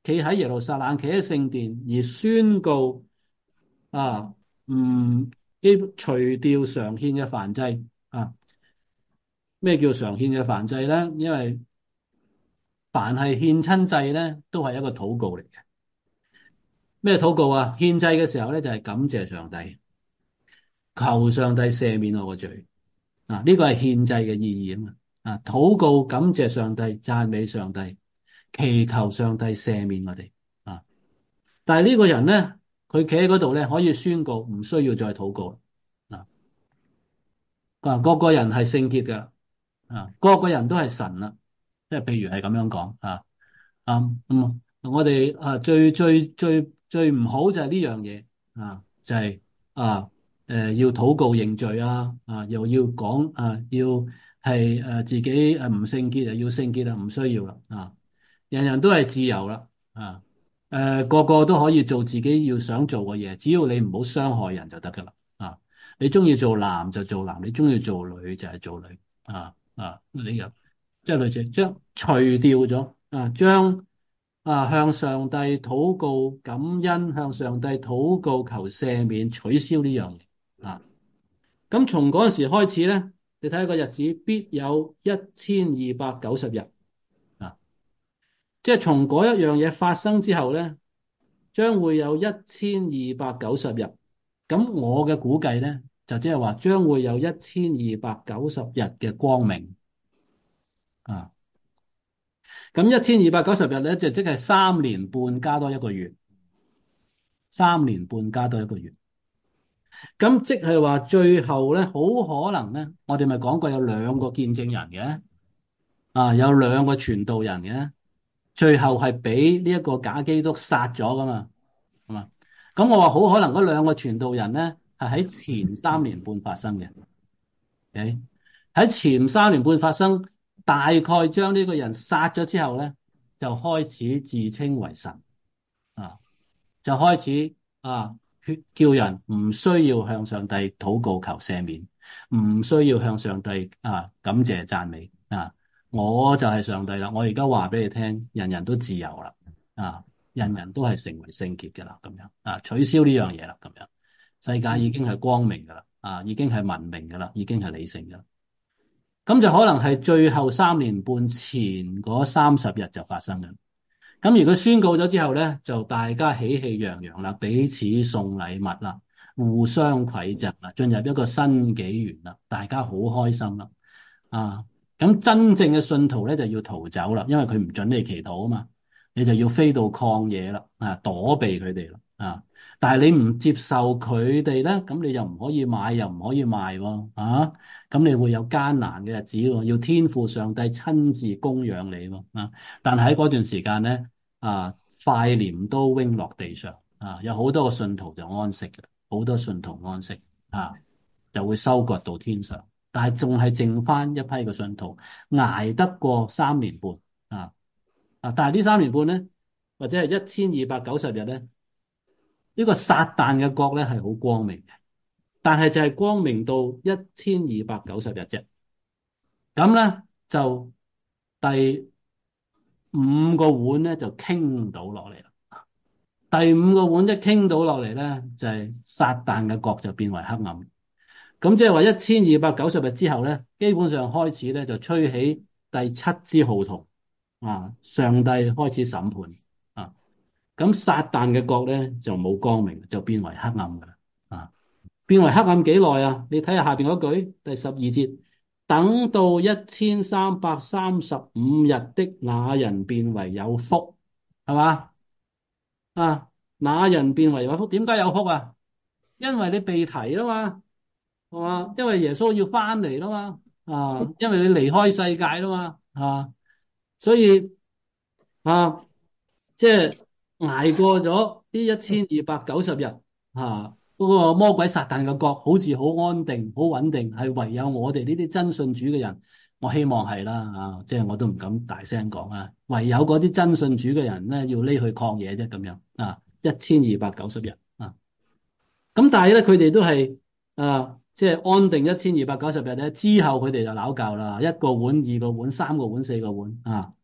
企喺耶路撒冷，企喺聖殿而宣告啊，唔基除掉常獻嘅燔祭啊。咩叫常獻嘅燔祭咧？因為凡係獻親祭咧，都係一個禱告嚟嘅。咩禱告啊？獻祭嘅時候咧，就係感謝上帝，求上帝赦免我個罪啊！呢個係獻祭嘅意義啊嘛。啊，禱告感謝上帝，讚美上帝，祈求上帝赦免我哋啊。但係呢個人咧，佢企喺嗰度咧，可以宣告唔需要再禱告啊。啊，個個人係聖潔嘅啊，個個人都係神啦。即係譬如係咁樣講啊。啊，嗯，我哋啊最最最最唔好就係呢樣嘢啊，就係啊誒、呃、要禱告認罪啊，啊又要講啊要係誒、呃、自己誒唔聖潔啊，要聖潔啊，唔需要啦啊，人人都係自由啦啊，誒、呃、個個都可以做自己要想做嘅嘢，只要你唔好傷害人就得噶啦啊，你中意做男就做男，你中意做女就係做女啊啊，你又即係類似將除掉咗。啊，將啊向上帝禱告感恩，向上帝禱告求赦免，取消呢樣嘢啊。咁從嗰陣時開始咧，你睇下個日子，必有一千二百九十日啊。即係從嗰一樣嘢發生之後咧，將會有一千二百九十日。咁我嘅估計咧，就即係話將會有一千二百九十日嘅光明啊。咁一千二百九十日咧，就即係三年半加多一個月，三年半加多一個月。咁即係話最後咧，好可能咧，我哋咪講過有兩個見證人嘅，啊，有兩個傳道人嘅，最後係俾呢一個假基督殺咗噶嘛，係嘛？咁我話好可能嗰兩個傳道人咧，係喺前三年半發生嘅。喺、okay? 前三年半發生，大概將呢個人殺咗之後咧，就開始自稱為神啊，就開始啊，叫人唔需要向上帝禱告求赦免，唔需要向上帝啊感謝讚美啊，我就係上帝啦，我而家話俾你聽，人人都自由啦啊，人人都係成為聖潔嘅啦，咁樣啊，取消呢樣嘢啦，咁樣世界已經係光明噶啦。啊，已經係文明嘅啦，已經係理性嘅啦。咁就可能係最後三年半前嗰三十日就發生嘅。咁如果宣告咗之後咧，就大家喜氣洋洋啦，彼此送禮物啦，互相饋贈啦，進入一個新紀元啦，大家好開心啦。啊，咁真正嘅信徒咧就要逃走啦，因為佢唔准你祈禱啊嘛，你就要飛到曠野啦，啊，躲避佢哋啦，啊。但係你唔接受佢哋咧，咁你又唔可以買又唔可以賣喎，啊，咁你會有艱難嘅日子喎，要天父上帝親自供養你喎，啊，但係喺嗰段時間咧，啊，快鐮都扔落地上，啊，有好多個信徒就安息嘅，好多信徒安息，啊，就會收割到天上，但係仲係剩翻一批嘅信徒捱得過三年半，啊，啊，但係呢三年半咧，或者係一千二百九十日咧。呢個撒旦嘅國咧係好光明嘅，但係就係光明到一千二百九十日啫。咁咧就第五個碗咧就傾倒落嚟啦。第五個碗一傾倒落嚟咧，就係撒旦嘅國就變為黑暗。咁即係話一千二百九十日之後咧，基本上開始咧就吹起第七支號筒啊，上帝開始審判啊。咁撒旦嘅國咧就冇光明，就變為黑暗噶啦，啊，變為黑暗幾耐啊？你睇下下邊嗰句第十二節，等到一千三百三十五日的那人變為有福，係嘛？啊，那人變為有福，點解有福啊？因為你被提啦嘛，係嘛？因為耶穌要翻嚟啦嘛，啊，因為你離開世界啦嘛，啊，所以啊，即係。捱過咗呢一千二百九十日，吓、啊、嗰、那個魔鬼撒旦嘅國好似好安定、好穩定，係唯有我哋呢啲真信主嘅人，我希望係啦，啊，即係我都唔敢大聲講啊，唯有嗰啲真信主嘅人咧，要匿去曠野啫，咁樣啊，一千二百九十日啊，咁但係咧，佢哋都係啊，即係安定一千二百九十日咧，之後佢哋就拗教啦，一個碗、二個碗、三個碗、四個碗啊。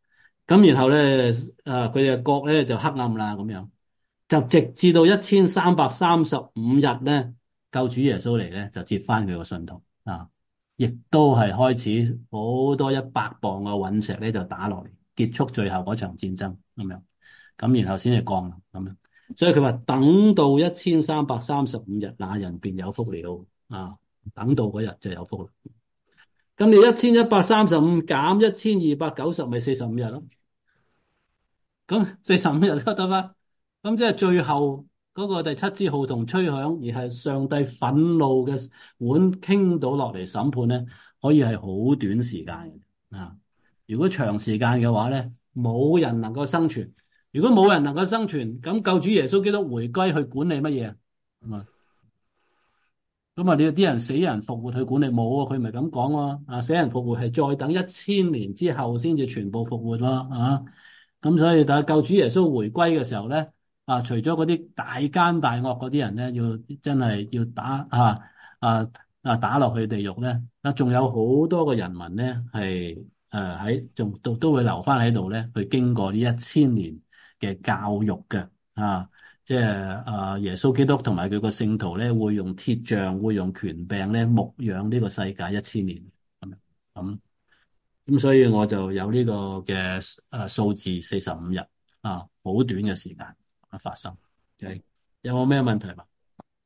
咁然後咧，啊佢哋嘅國咧就黑暗啦，咁樣就直至到一千三百三十五日咧，救主耶穌嚟咧就接翻佢個信徒啊，亦都係開始好多一百磅嘅隕石咧就打落嚟，結束最後嗰場戰爭咁樣，咁然後先至降臨咁樣，所以佢話等到一千三百三十五日，那人便有福了啊！等到嗰日就有福啦。咁你一千一百三十五減一千二百九十，咪四十五日咯？咁四十五日都得啦。咁即係最後嗰個第七支號筒吹響，而係上帝憤怒嘅碗傾倒落嚟審判咧，可以係好短時間嘅啊。如果長時間嘅話咧，冇人能夠生存。如果冇人能夠生存，咁救主耶穌基督回歸去管理乜嘢啊？咁啊！你啲人死人復活去管理冇啊？佢唔係咁講喎。啊，死人復活係再等一千年之後先至全部復活咯。啊，咁所以但係救主耶穌回歸嘅時候咧，啊，除咗嗰啲大奸大惡嗰啲人咧，要真係要打啊啊啊打落去地獄咧，啊，仲有好多個人民咧係誒喺仲都都會留翻喺度咧，去經過呢一千年嘅教育嘅啊。即係啊，耶穌基督同埋佢個聖徒咧，會用鐵杖，會用權柄咧牧養呢個世界一千年咁樣咁咁，所以我就有呢個嘅誒數字四十五日啊，好短嘅時間發生。Okay? 有冇咩問題嘛？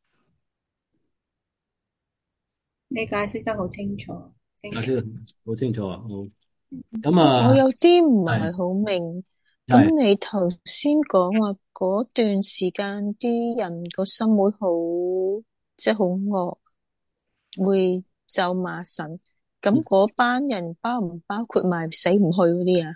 你解釋得好清楚， 解清楚。 釋得好清楚啊！好，咁啊， 我有啲唔係係好明。 係咁你頭先講話嗰段時間啲人個心會好，即係好惡，會咒罵神。咁嗰班人包唔包括埋死唔去嗰啲啊？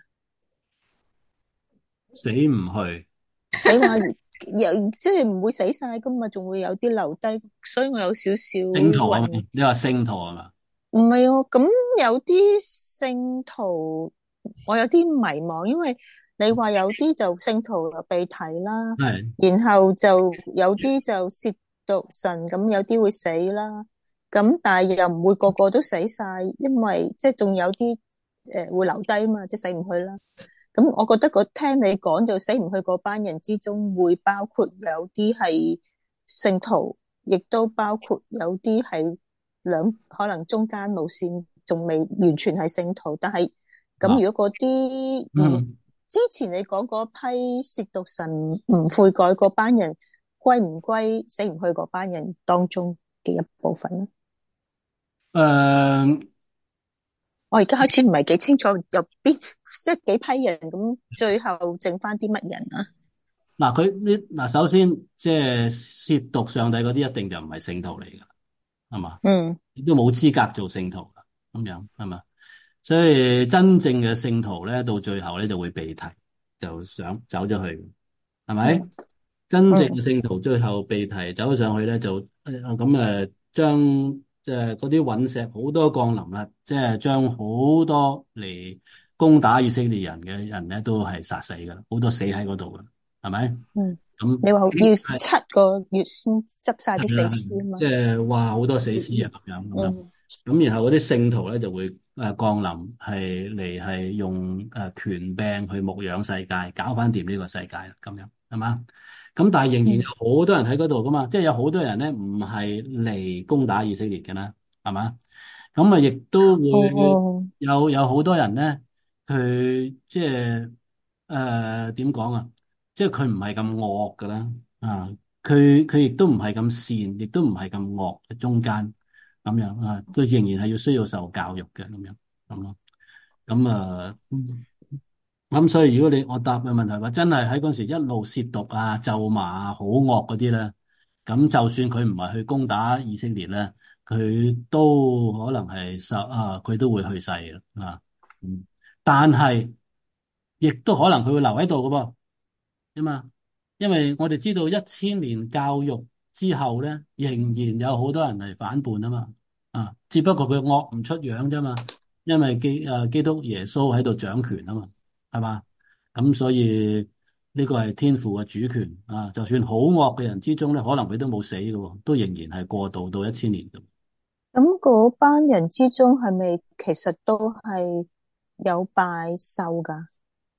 死唔去， 你話有即係唔會死晒噶嘛，仲會有啲留低，所以我有少少聖徒啊嘛？ 暈。 你話聖徒係嘛？ 唔係喎，咁有啲聖徒，我有啲迷茫，因為你話有啲就聖徒就被提啦， 係然後就有啲就褻瀆神，咁有啲會死啦，咁但係又唔會個個都死晒，因為即係仲有啲誒會留低啊嘛，即係死唔去啦。咁我覺得個聽你講就死唔去嗰班人之中，會包括有啲係聖徒，亦都包括有啲係兩可能中間路線仲未完全係聖徒，但係啊， 咁如果嗰啲唔嗯。 之前你講嗰批褻瀆神唔悔改嗰班人歸唔歸死唔去嗰班人當中嘅一部分咧？ 誒， 我而家開始唔係幾清楚入邊即係幾批人，咁最後剩翻啲乜人啊？ 嗱，佢呢嗱，首先即係褻瀆上帝嗰啲，一定就唔係聖徒嚟噶，係嘛？ 嗯亦都冇資格做聖徒噶，咁樣係嘛？所以真正嘅聖徒咧，到最後咧就會被提，就想走咗去，係咪？ 嗯真正嗯嘅聖徒最後被提走咗上去咧，就誒咁誒，將即係嗰啲隕石好多降臨啦，即係將好多嚟攻打以色列人嘅人咧，都係殺死噶啦，好多死喺嗰度噶，係咪？ 嗯， 咁你話要係七個月先執晒啲死係啦， 屍啊嘛？ 即係哇好多死屍啊咁樣咁樣， 嗯咁然後嗰啲聖徒咧就會誒降臨，係嚟係用誒權柄去牧養世界，搞翻掂呢個世界啦，咁樣係嘛？咁但係仍然有嗯好多人喺嗰度噶嘛，即係有好多人咧唔係嚟攻打以色列嘅啦，係嘛？咁啊，亦都會哦有有好多人咧，佢即係誒點講啊？即係佢唔係咁惡噶啦，啊，佢佢亦都唔係咁善，亦都唔係咁惡嘅中間咁樣啊，佢仍然係要需要受教育嘅咁樣咁咯，咁啊。嗯咁所以如果你我答嘅問題話，真係喺嗰時一路褻瀆啊、咒罵啊、好惡嗰啲咧，咁就算佢唔係去攻打以色列咧，佢都可能係受啊，佢都會去世嘅啊。嗯，但係亦都可能佢會留喺度嘅噃，啫嘛。因為我哋知道一千年教育之後咧，仍然有好多人係反叛啊嘛。啊，只不過佢惡唔出樣啫嘛。因為基誒基督耶穌喺度掌權啊嘛。係嘛？咁所以呢個係天父嘅主權啊！就算好惡嘅人之中咧，可能佢都冇死嘅，都仍然係過渡到一千年嘅。 咁嗰班人之中係咪其實都係有拜獸噶？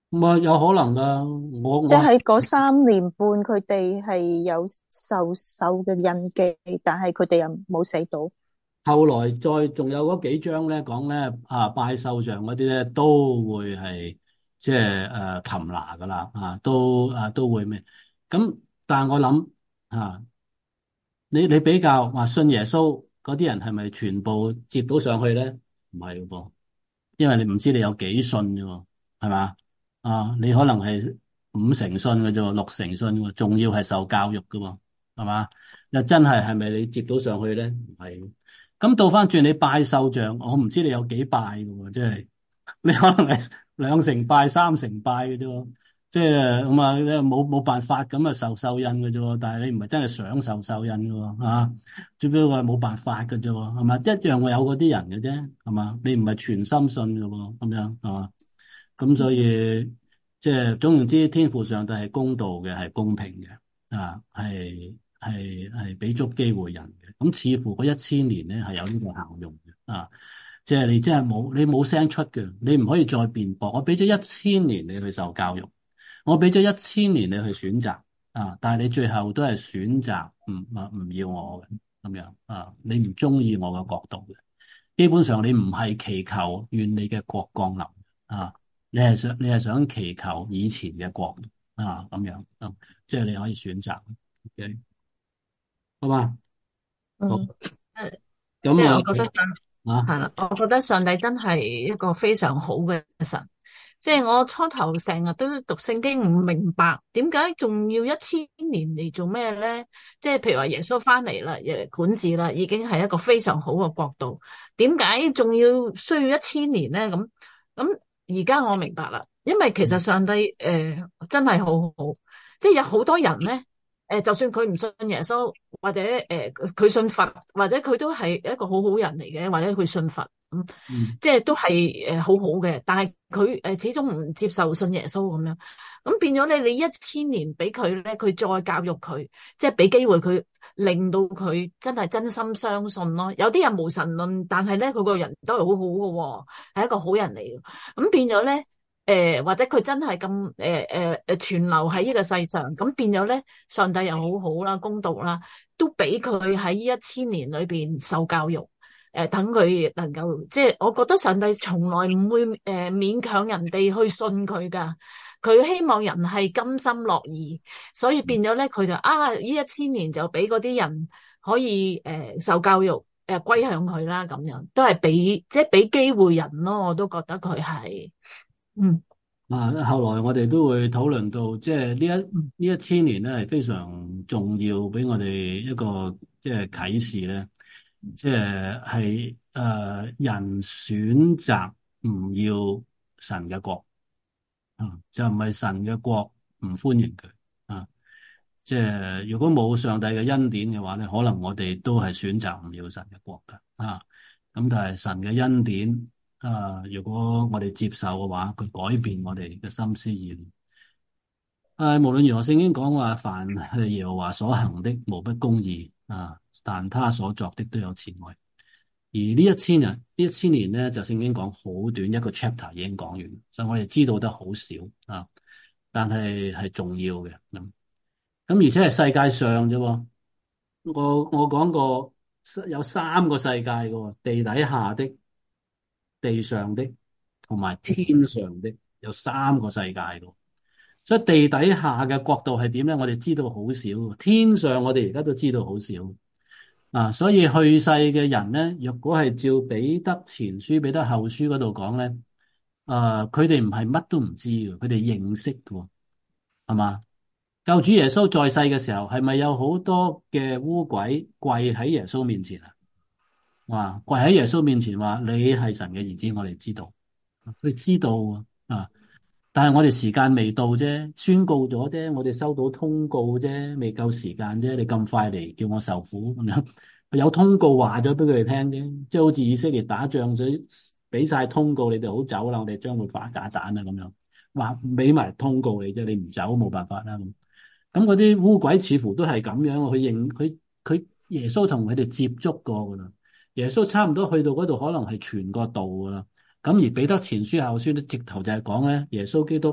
咁啊有可能噶，我我即係嗰三年半，佢哋係有受受嘅印記，但係佢哋又冇死到。 後來再仲有嗰幾章咧講咧啊拜獸像嗰啲咧都會係即係誒擒拿噶啦啊都啊都會咩咁？但係我諗啊，你你比較話信耶穌嗰啲人係咪全部接到上去咧？唔係噃。因為你唔知你有幾信嘅喎，係嘛？啊，你可能係五成信嘅啫喎，六成信嘅喎，仲要係受教育嘅喎，係嘛？又真係係咪你接到上去咧？唔係。咁倒翻轉你拜獸像，我唔知你有幾拜嘅喎，即係你可能係兩成拜、三成拜嘅啫喎，即係咁啊，冇冇辦法咁啊受獸印嘅啫喎，但係你唔係真係想受獸印嘅喎，啊，只不過係冇辦法嘅啫喎，係嘛？一樣會有嗰啲人嘅啫，係嘛？你唔係全心信嘅喎，咁樣係嘛？咁所以即係總言之，天父上帝係公道嘅，係公平嘅，啊，係係係俾足機會人嘅。咁似乎嗰一千年咧係有呢個效用嘅，啊，即係你真係冇你冇聲出嘅，你唔可以再辯駁。我俾咗一千年你去受教育，我俾咗一千年你去選擇，啊，但係你最後都係選擇唔啊唔要我嘅咁樣啊，你唔中意我嘅國度嘅，基本上你唔係祈求願你嘅國降臨啊。你係想你係想祈求以前嘅國啊咁樣，嗯，即係你可以選擇，OK，好嘛？好， 嗯，誒即咁我係我覺得上啊， 係啦，我覺得上帝真係一個非常好嘅神。即係我初頭成日都讀聖經唔明白，點解仲要一千年嚟做咩咧？即係譬如話耶穌翻嚟啦，誒管治啦，已經係一個非常好嘅國度，點解仲要需要一千年咧？咁咁而家我明白啦，因為其實上帝誒、呃、真係好好，即係有好多人咧。誒，就算佢唔信耶穌，或者誒佢信佛，或者佢都係一個好好人嚟嘅，或者佢信佛咁， 嗯即係都係誒好好嘅。但係佢誒始終唔接受信耶穌咁樣，咁變咗咧，你一千年俾佢咧，佢再教育佢，即係俾機會佢，令到佢真係真心相信咯。有啲人無神論，但係咧佢個人都係好好嘅，係一個好人嚟嘅。咁變咗咧。誒、呃，或者佢真係咁誒誒誒存留喺呢個世上，咁變咗咧，上帝又好好啦，公道啦，都俾佢喺呢一千年裏邊受教育，誒、呃，等佢能夠，即係我覺得上帝從來唔會誒、呃、勉強人哋去信佢噶，佢希望人係甘心樂意，所以變咗咧，佢就啊呢一千年就俾嗰啲人可以誒、呃、受教育，誒、呃、歸向佢啦，咁樣都係俾即係俾機會人咯，我都覺得佢係。嗯啊，後來我哋都會討論到，即係呢嗯一呢一千年咧係非常重要，俾我哋一個即係啟示咧，即係係誒人選擇唔要神嘅國。啊，就唔係神嘅國唔歡迎佢啊！即係如果冇上帝嘅恩典嘅話咧，可能我哋都係選擇唔要神嘅國嘅啊！咁但係神嘅恩典啊，如果我哋接受嘅話，佢改變我哋嘅心思意念。誒，無論如何，聖經講話，凡係耶和華所行的，無不公義啊，但他所作的都有慈愛。而呢一千人，呢一千年咧，就聖經講好短，一個 chapter 已經講完，所以我哋知道得好少啊，但係係重要嘅咁。咁而且係世界上啫喎，我我講過有三個世界嘅喎，地底下的、地上的同埋天上的，有三個世界嘅。所以地底下嘅國度係點咧？我哋知道好少，天上我哋而家都知道好少。啊，所以去世嘅人咧，若果係照彼得前書、彼得後書嗰度講咧，誒，佢哋唔係乜都唔知嘅，佢哋認識嘅，係嘛？救主耶穌在世嘅時候，係咪有好多嘅污鬼跪喺耶穌面前啊？話跪喺耶穌面前話你係神嘅兒子，我哋知道，佢知道啊。但係我哋時間未到啫，宣告咗啫，我哋收到通告啫，未夠時間啫。你咁快嚟叫我受苦咁樣，有通告話咗俾佢哋聽啫，即係好似以色列打仗所以俾晒通告，你哋好走啦，我哋將會發炸彈啊咁樣，話俾埋通告你啫，你唔走冇辦法啦咁。咁嗰啲污鬼似乎都係咁樣，佢認佢佢耶穌同佢哋接觸過噶啦，耶穌差唔多去到嗰度，可能係傳個道噶啦。咁而彼得前書後書咧，直頭就係講咧，耶穌基督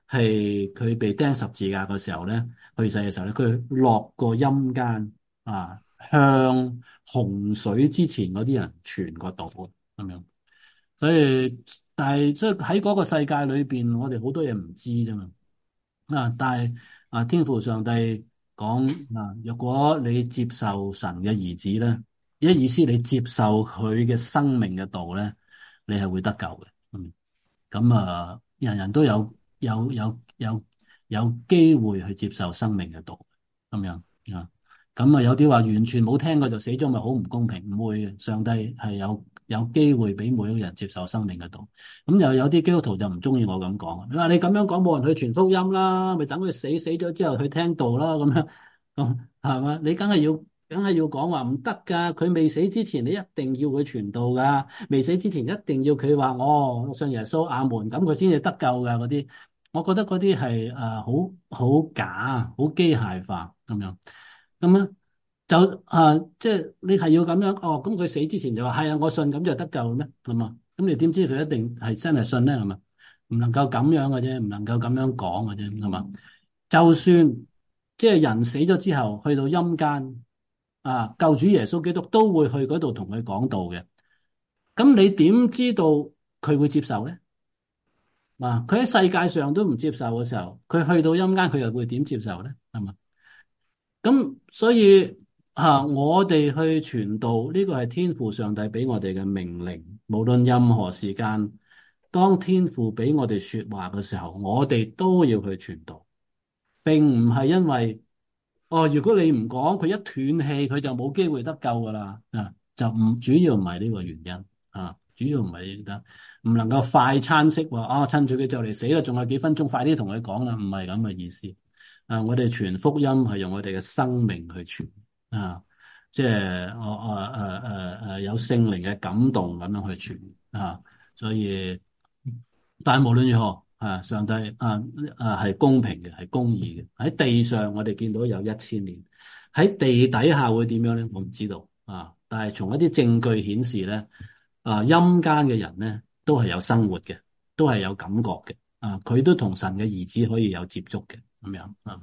係佢被釘十字架嘅時候咧，去世嘅時候咧，佢落過陰間啊，向洪水之前嗰啲人傳個道咁樣。所以，但係即係喺嗰個世界裏邊，我哋好多嘢唔知啫嘛。啊，但係啊，天父上帝講啊，若果你接受神嘅兒子咧，一意思你接受佢嘅生命嘅道咧，你係會得救嘅。嗯，咁啊，人人都有有有有有機會去接受生命嘅道，咁樣啊。咁啊，有啲話完全冇聽過就死咗，咪好唔公平？唔會嘅，上帝係有有機會俾每一個人接受生命嘅道。咁又有啲基督徒就唔中意我咁講，你話你咁樣講冇人去傳福音啦，咪等佢死死咗之後去聽道啦，咁樣咁係嘛？你梗係要梗係要講話唔得噶，佢未死之前你一定要佢傳道噶，未死之前一定要佢話哦，我信耶穌阿門，咁佢先至得救噶嗰啲。我覺得嗰啲係誒好好假，好機械化咁樣。咁樣就啊，即係你係要咁樣哦。咁佢死之前就話係啊，我信，咁就得救咩？係嘛？咁你點知佢一定係真係信咧？係嘛？唔能夠咁樣嘅啫，唔能夠咁樣講嘅啫，係嘛？就算即係人死咗之後去到陰間啊，救主耶穌基督都會去嗰度同佢講道嘅。咁你點知道佢會接受咧？啊，佢喺世界上都唔接受嘅時候，佢去到陰間佢又會點接受咧？係嘛？咁所以吓、啊，我哋去傳道呢個係天父上帝俾我哋嘅命令，無論任何時間，當天父俾我哋說話嘅時候，我哋都要去傳道，並唔係因為哦，如果你唔講，佢一斷氣，佢就冇機會得救噶啦啊，就唔主要唔係呢個原因啊，主要唔係呢個，唔能夠快餐式話啊，趁住佢就嚟死啦，仲有幾分鐘，快啲同佢講啦，唔係咁嘅意思。啊！我哋傳福音係用我哋嘅生命去傳啊，即係我誒誒誒誒有聖靈嘅感動咁樣去傳啊，所以但係無論如何啊，上帝啊啊係公平嘅，係公義嘅。喺地上我哋見到有一千年，喺地底下會點樣咧？我唔知道啊。但係從一啲證據顯示咧，啊陰間嘅人咧都係有生活嘅，都係有感覺嘅啊，佢都同神嘅兒子可以有接觸嘅。咁樣啊，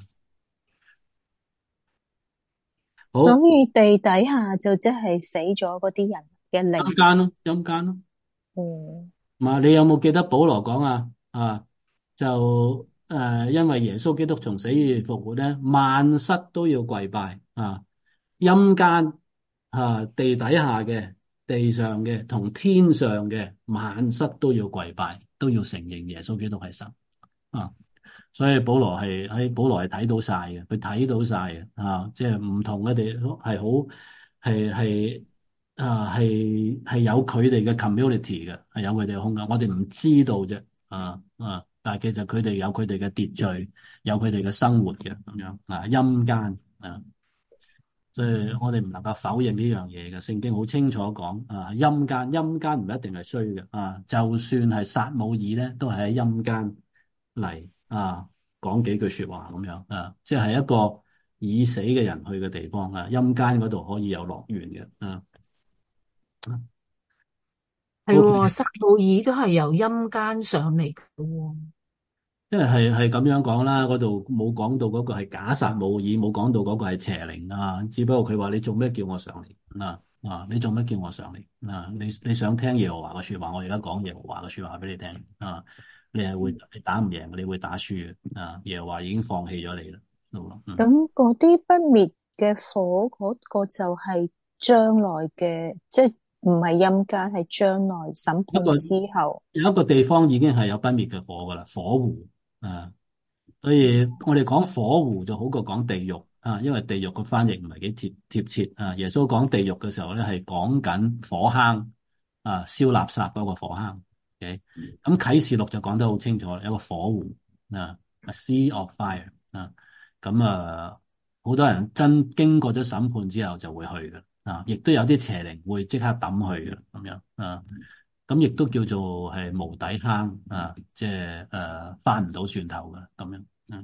所好以地底下就即係死咗嗰啲人嘅靈。 陰間咯，陰間咯。 嗯， 嘛，你有冇記得保羅講啊？啊，就誒、呃，因為耶穌基督從死而復活咧，萬膝都要跪拜啊，陰間啊，地底下嘅、地上嘅同天上嘅萬膝都要跪拜，都要承認耶穌基督係神啊。所以保羅係喺保羅係睇到晒嘅，佢睇到晒嘅啊，即係唔同嘅地係好係係啊係係有佢哋嘅 community 嘅，係有佢哋嘅空間，我哋唔知道啫啊啊！但係其實佢哋有佢哋嘅秩序，有佢哋嘅生活嘅咁樣啊，陰間啊，所以我哋唔能夠否認呢樣嘢嘅。聖經好清楚講啊，陰間陰間唔一定係衰嘅啊，就算係撒母耳咧，都係喺陰間嚟啊，講幾句說話咁樣啊，即係一個已死嘅人去嘅地方啊，陰間嗰度可以有樂園嘅啊。 係 OK， 喎，撒母耳都係由陰間上嚟嘅喎。 因為係係咁樣講啦，嗰度冇講到嗰個係假撒母耳，冇講到嗰個係邪靈啊，只不過佢話你做咩叫我上嚟啊啊？你做咩叫我上嚟啊？你你想聽耶和華嘅說話，我而家講耶和華嘅說話俾你聽啊！你係會你打唔贏，你會打輸嘅啊！耶和華已經放棄咗你啦，嗯。 咁嗰啲不滅嘅火嗰個就係將來嘅，即係唔係陰間，係將來審判一個之後。 有一個地方已經係有不滅嘅火噶啦，火湖啊！所以我哋講火湖就好過講地獄啊，因為地獄個翻譯唔係幾貼貼切啊。耶穌講地獄嘅時候咧，係講緊火坑啊，燒垃圾嗰個火坑。咁、okay? 啟示錄就講得好清楚，有一個火湖啊，a sea of fire 啊。咁啊，好多人真經過咗審判之後就會去嘅啊，亦都有啲邪靈會即刻抌去嘅咁樣啊。咁亦都叫做係無底坑啊，即係誒翻唔到轉頭嘅咁樣。嗯，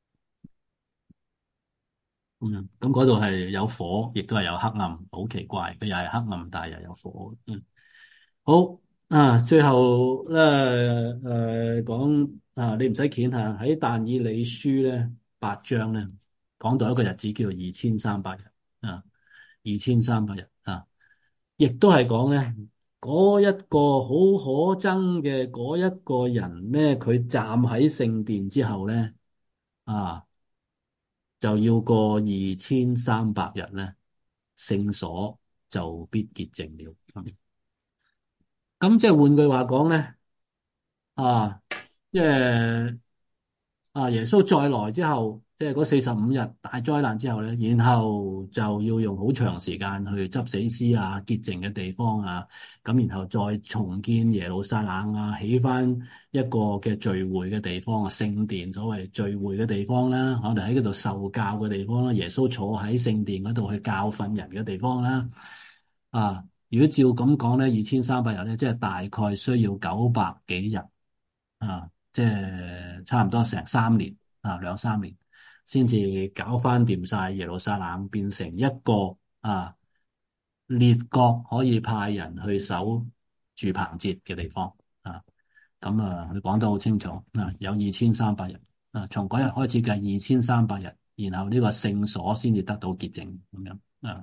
咁咁嗰度係有火，亦都係有黑暗，好奇怪，佢又係黑暗，但係又有火。嗯，好啊，最後咧誒講啊，你唔使鉗下喺但以理書咧八章咧，講到一個日子叫做二千三百日啊，二千三百日啊，亦都係講咧嗰一個好可憎嘅嗰一個人咧，佢站喺聖殿之後咧啊，就要過二千三百日咧，聖所就必潔淨了。咁即係換句話講咧。啊，即係啊，耶穌再來之後，即係嗰四十五日大災難之後咧，然後就要用好長時間去執死屍啊、潔淨嘅地方啊，咁然後再重建耶路撒冷啊，起翻一個嘅聚會嘅地方啊，聖殿所謂聚會嘅地方啦，我哋喺嗰度受教嘅地方啦，耶穌坐喺聖殿嗰度去教訓人嘅地方啦，啊，如果照咁講咧，二千三百日咧，即係大概需要九百幾日。啊，即係差唔多成三年啊，兩三年先至搞翻掂晒耶路撒冷，變成一個啊列國可以派人去守住棚節嘅地方啊。咁啊，佢講得好清楚啊，有二千三百日啊，從嗰日開始計二千三百日，然後呢個聖所先至得到潔淨咁樣啊。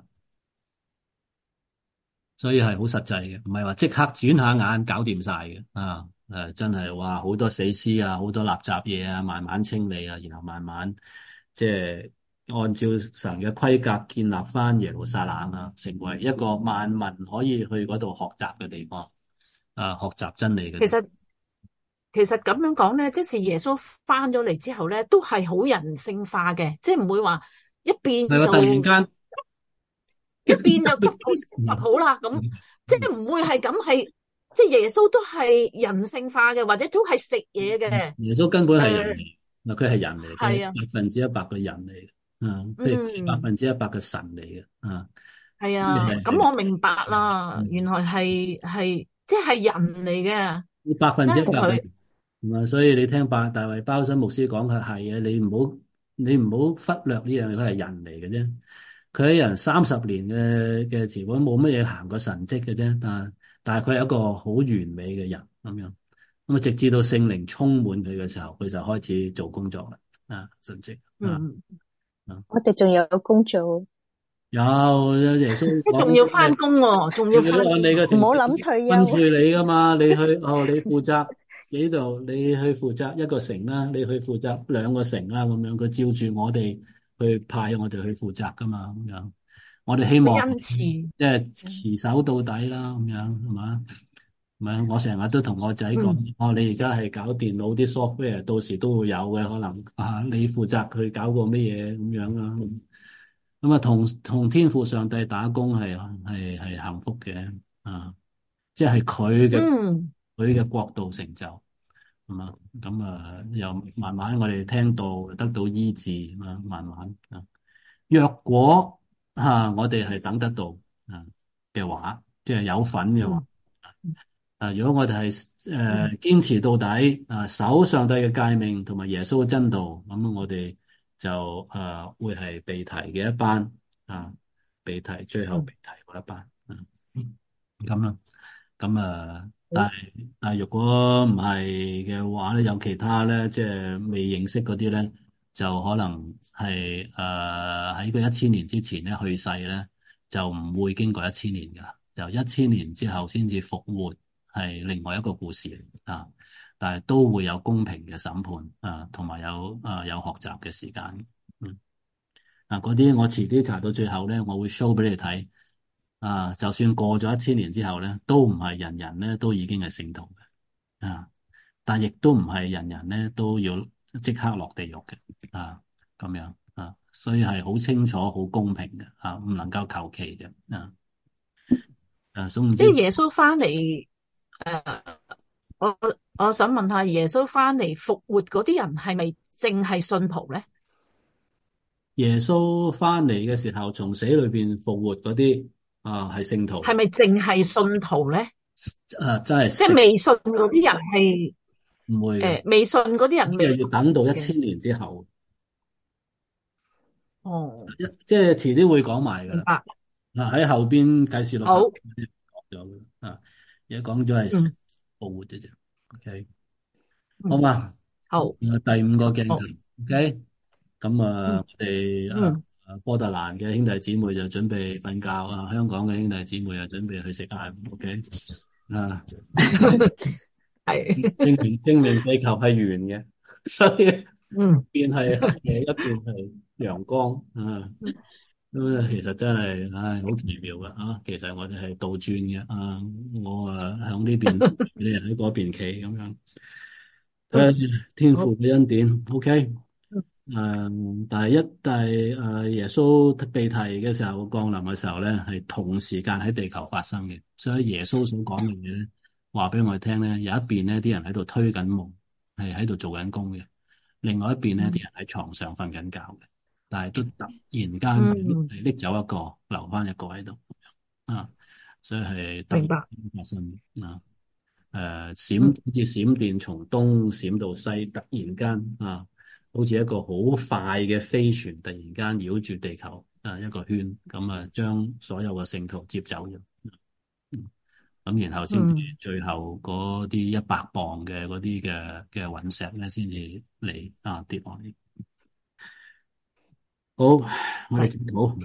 所以係好實際嘅，唔係話即刻轉下眼搞掂晒嘅啊！誒，真係話好多死屍啊，好多垃圾嘢啊，慢慢清理啊，然後慢慢即係按照神嘅規格建立翻耶路撒冷啊，成為一個萬民可以去嗰度學習嘅地方啊，學習真理嘅地方。 其實其實咁樣講咧，即是耶穌翻咗嚟之後咧，都係好人性化嘅，即係唔會話一變係啊， 就突然間一變就執好十好啦，咁即係唔會係咁，係即係耶穌都係人性化嘅，或者都係食嘢嘅。 耶穌根本係人誒， 嚟，嗱佢係人嚟，佢係係啊， 百分之一百嘅人嚟嘅，啊，佢係百嗯， 分之一百嘅神嚟嘅，啊，所以係啊， 係係咁我明白啦，原來係係即係人嚟嘅， 百分即之一百嘅。 係佢咁啊，所以你聽白大衛鮑森牧師講佢係啊，你唔好你唔好忽略呢樣嘢，佢係人嚟嘅啫。佢喺人三十年嘅嘅前本冇乜嘢行過神蹟嘅啫，但係但係佢係一個好完美嘅人咁樣。咁啊，直至到聖靈充滿佢嘅時候，佢就開始做工作啦。啊，神蹟啊嗯， 啊， 我哋仲有工做， 有耶穌即係仲要翻工喎，仲要佢都翻工喎。 按你嘅程唔好序諗退休。 分配你噶嘛，你去哦，你負責呢度，你去負責一個城啦，你去負責兩個城啦，咁樣佢照住我哋去派我哋去負責噶嘛，咁樣我哋希望恩賜， 即係持守到底啦，咁樣係嘛？唔係我成日都同我仔講， 嗯哦，你而家係搞電腦啲 software，到時都會有嘅可能啊，你負責去搞個乜嘢咁樣啊？咁啊，同同天父上帝打工係係係幸福嘅啊！即係佢嘅嗯佢嘅國度成就，係嘛？咁啊，又慢慢我哋聽到得到醫治啊，慢慢啊。若果啊，我哋係等得到啊嘅話，即係有份嘅話。 嗯啊！如果我哋係誒堅持到底，啊守上帝嘅誡命同埋耶穌嘅真道，咁我哋就誒、呃、會係被提嘅一班啊，被提最後嗯， 被提嗰一班，嗯，咁啦，咁啊，但好， 係但係如果唔係嘅話咧，有其他咧，即係未認識嗰啲咧，就可能係誒喺個一千年之前咧去世咧，就唔會經過一千年噶，就一千年之後先至復活。係另外一個故事嚟啊，但係都會有公平嘅審判啊，同埋有啊有學習嘅時間。嗯，嗱嗰啲我遲啲查到最後咧，我會 show 俾你睇啊。就算過咗一千年之後咧，都唔係人人咧都已經係聖徒嘅啊，但亦都唔係人人咧都要即刻落地獄嘅啊，咁樣啊，所以係好清楚、好公平嘅啊，唔能夠求其嘅啊。誒，總之即係耶穌翻嚟，誒，我我想問下，耶穌翻嚟復活嗰啲人係咪淨係信徒咧？ 耶穌翻嚟嘅時候，從死裏邊復活嗰啲啊，係聖徒係咪淨係信徒咧？ 啊，真係即係聖未信嗰啲人係唔會嘅， 誒未信嗰啲人即係未要等到一嘅。 千年之後， 哦， 一即係遲啲會講埋噶啦。 明白。 啊，喺後邊啟示錄講好， 咗啊，而家講咗係嗯復活嘅啫。OK，好嗯， 嘛？ 好， 啊第五個鏡好， 頭，OK，咁啊， 嗯我哋啊嗯， 啊波特蘭嘅兄弟姊妹就準備瞓覺啊，香港嘅兄弟姊妹就準備去食晏，OK，啊， 係， 證明證明地球係圓嘅，所以嗯一邊係黑夜，一邊係陽光啊。咁其實真係，唉，好奇妙噶啊！其實我哋係倒轉嘅啊，我啊響呢邊，你哋喺嗰邊企咁樣。 嗯， 誒，天好， 父嘅恩典，OK。 嗯誒，但係一但係誒耶穌被提嘅時候，降臨嘅時候咧，係同時間喺地球發生嘅。所以耶穌所講嘅嘢咧，話俾我哋聽咧，有一邊呢啲人喺度推緊夢，係喺度做緊工嘅；另外一邊呢啲嗯人喺床上瞓緊覺嘅。但係都突然間嗯， 係拎走一個，留翻一個喺度啊，所以係突然明白， 發生啊。誒閃嗯好似閃電從東閃到西，突然間啊，好似一個好快嘅飛船，突然間繞住地球啊一個圈，咁啊將所有嘅聖徒接走咗。嗯咁然後先至嗯， 最後嗰啲一百磅嘅嗰啲嘅嘅隕石咧，先至嚟啊跌落嚟。好，我哋係， 祈禱。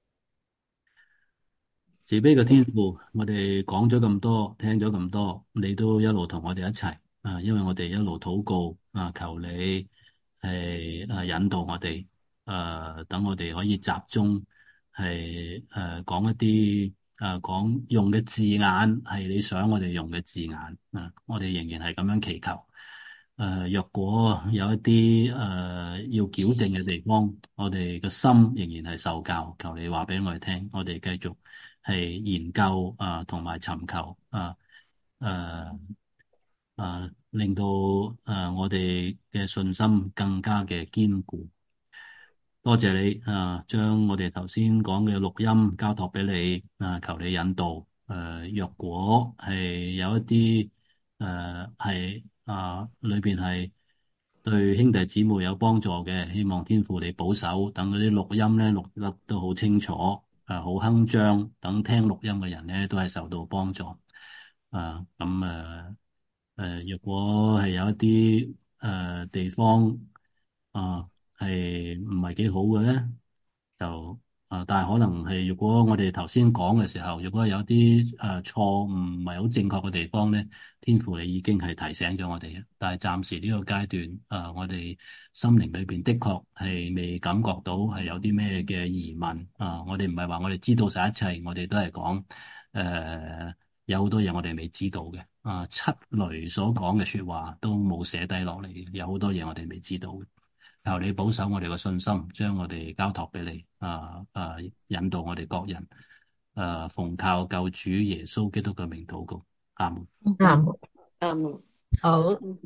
慈悲嘅天父，我哋講咗咁多，聽咗咁多，你都一路同我哋一齊啊，因為我哋一路禱告啊，求你係啊引導我哋，誒，等我哋可以集中係誒講一啲誒講用嘅字眼係你想我哋用嘅字眼啊，我哋仍然係咁樣祈求。誒，若果有一啲誒要矯正嘅地方，我哋嘅心仍然係受教，求你話俾我哋聽，我哋繼續係研究啊，同埋尋求啊，誒誒，令到誒我哋嘅信心更加嘅堅固。多謝你啊，將我哋頭先講嘅錄音交託俾你啊，求你引導。誒，若果係有一啲誒係啊裏邊係對兄弟姊妹有幫助嘅，希望天父你保守，等嗰啲錄音咧錄得都好清楚，誒好鏗鏘，等聽錄音嘅人咧都係受到幫助。啊，咁誒誒，若果係有一啲誒、呃、地方啊係唔係幾好嘅咧，就啊，但係可能係如果我哋頭先講嘅時候，如果有啲誒錯誤唔係好正確嘅地方咧，天父你已經係提醒咗我哋嘅。但係暫時呢個階段，誒、啊、我哋心靈裏邊的確係未感覺到係有啲咩嘅疑問啊。我哋唔係話我哋知道晒一切，我哋都係講誒有好多嘢我哋未知道嘅。啊，七雷所講嘅說話都冇寫低落嚟嘅，有好多嘢我哋未知道嘅。求你保守我哋嘅信心，將我哋交託俾你，啊啊，引導我哋各人，啊，奉靠救主耶穌基督嘅名禱告，阿門。 啱， 啱。 好，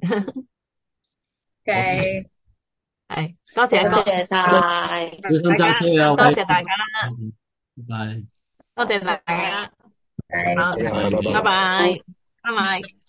好， 嘅， 係，多謝多多謝晒， 小心揸大家， 車啊，喂， 多謝大家， 嗯拜拜。 多謝大家， 係。 好， 好，拜拜。 拜拜，拜拜。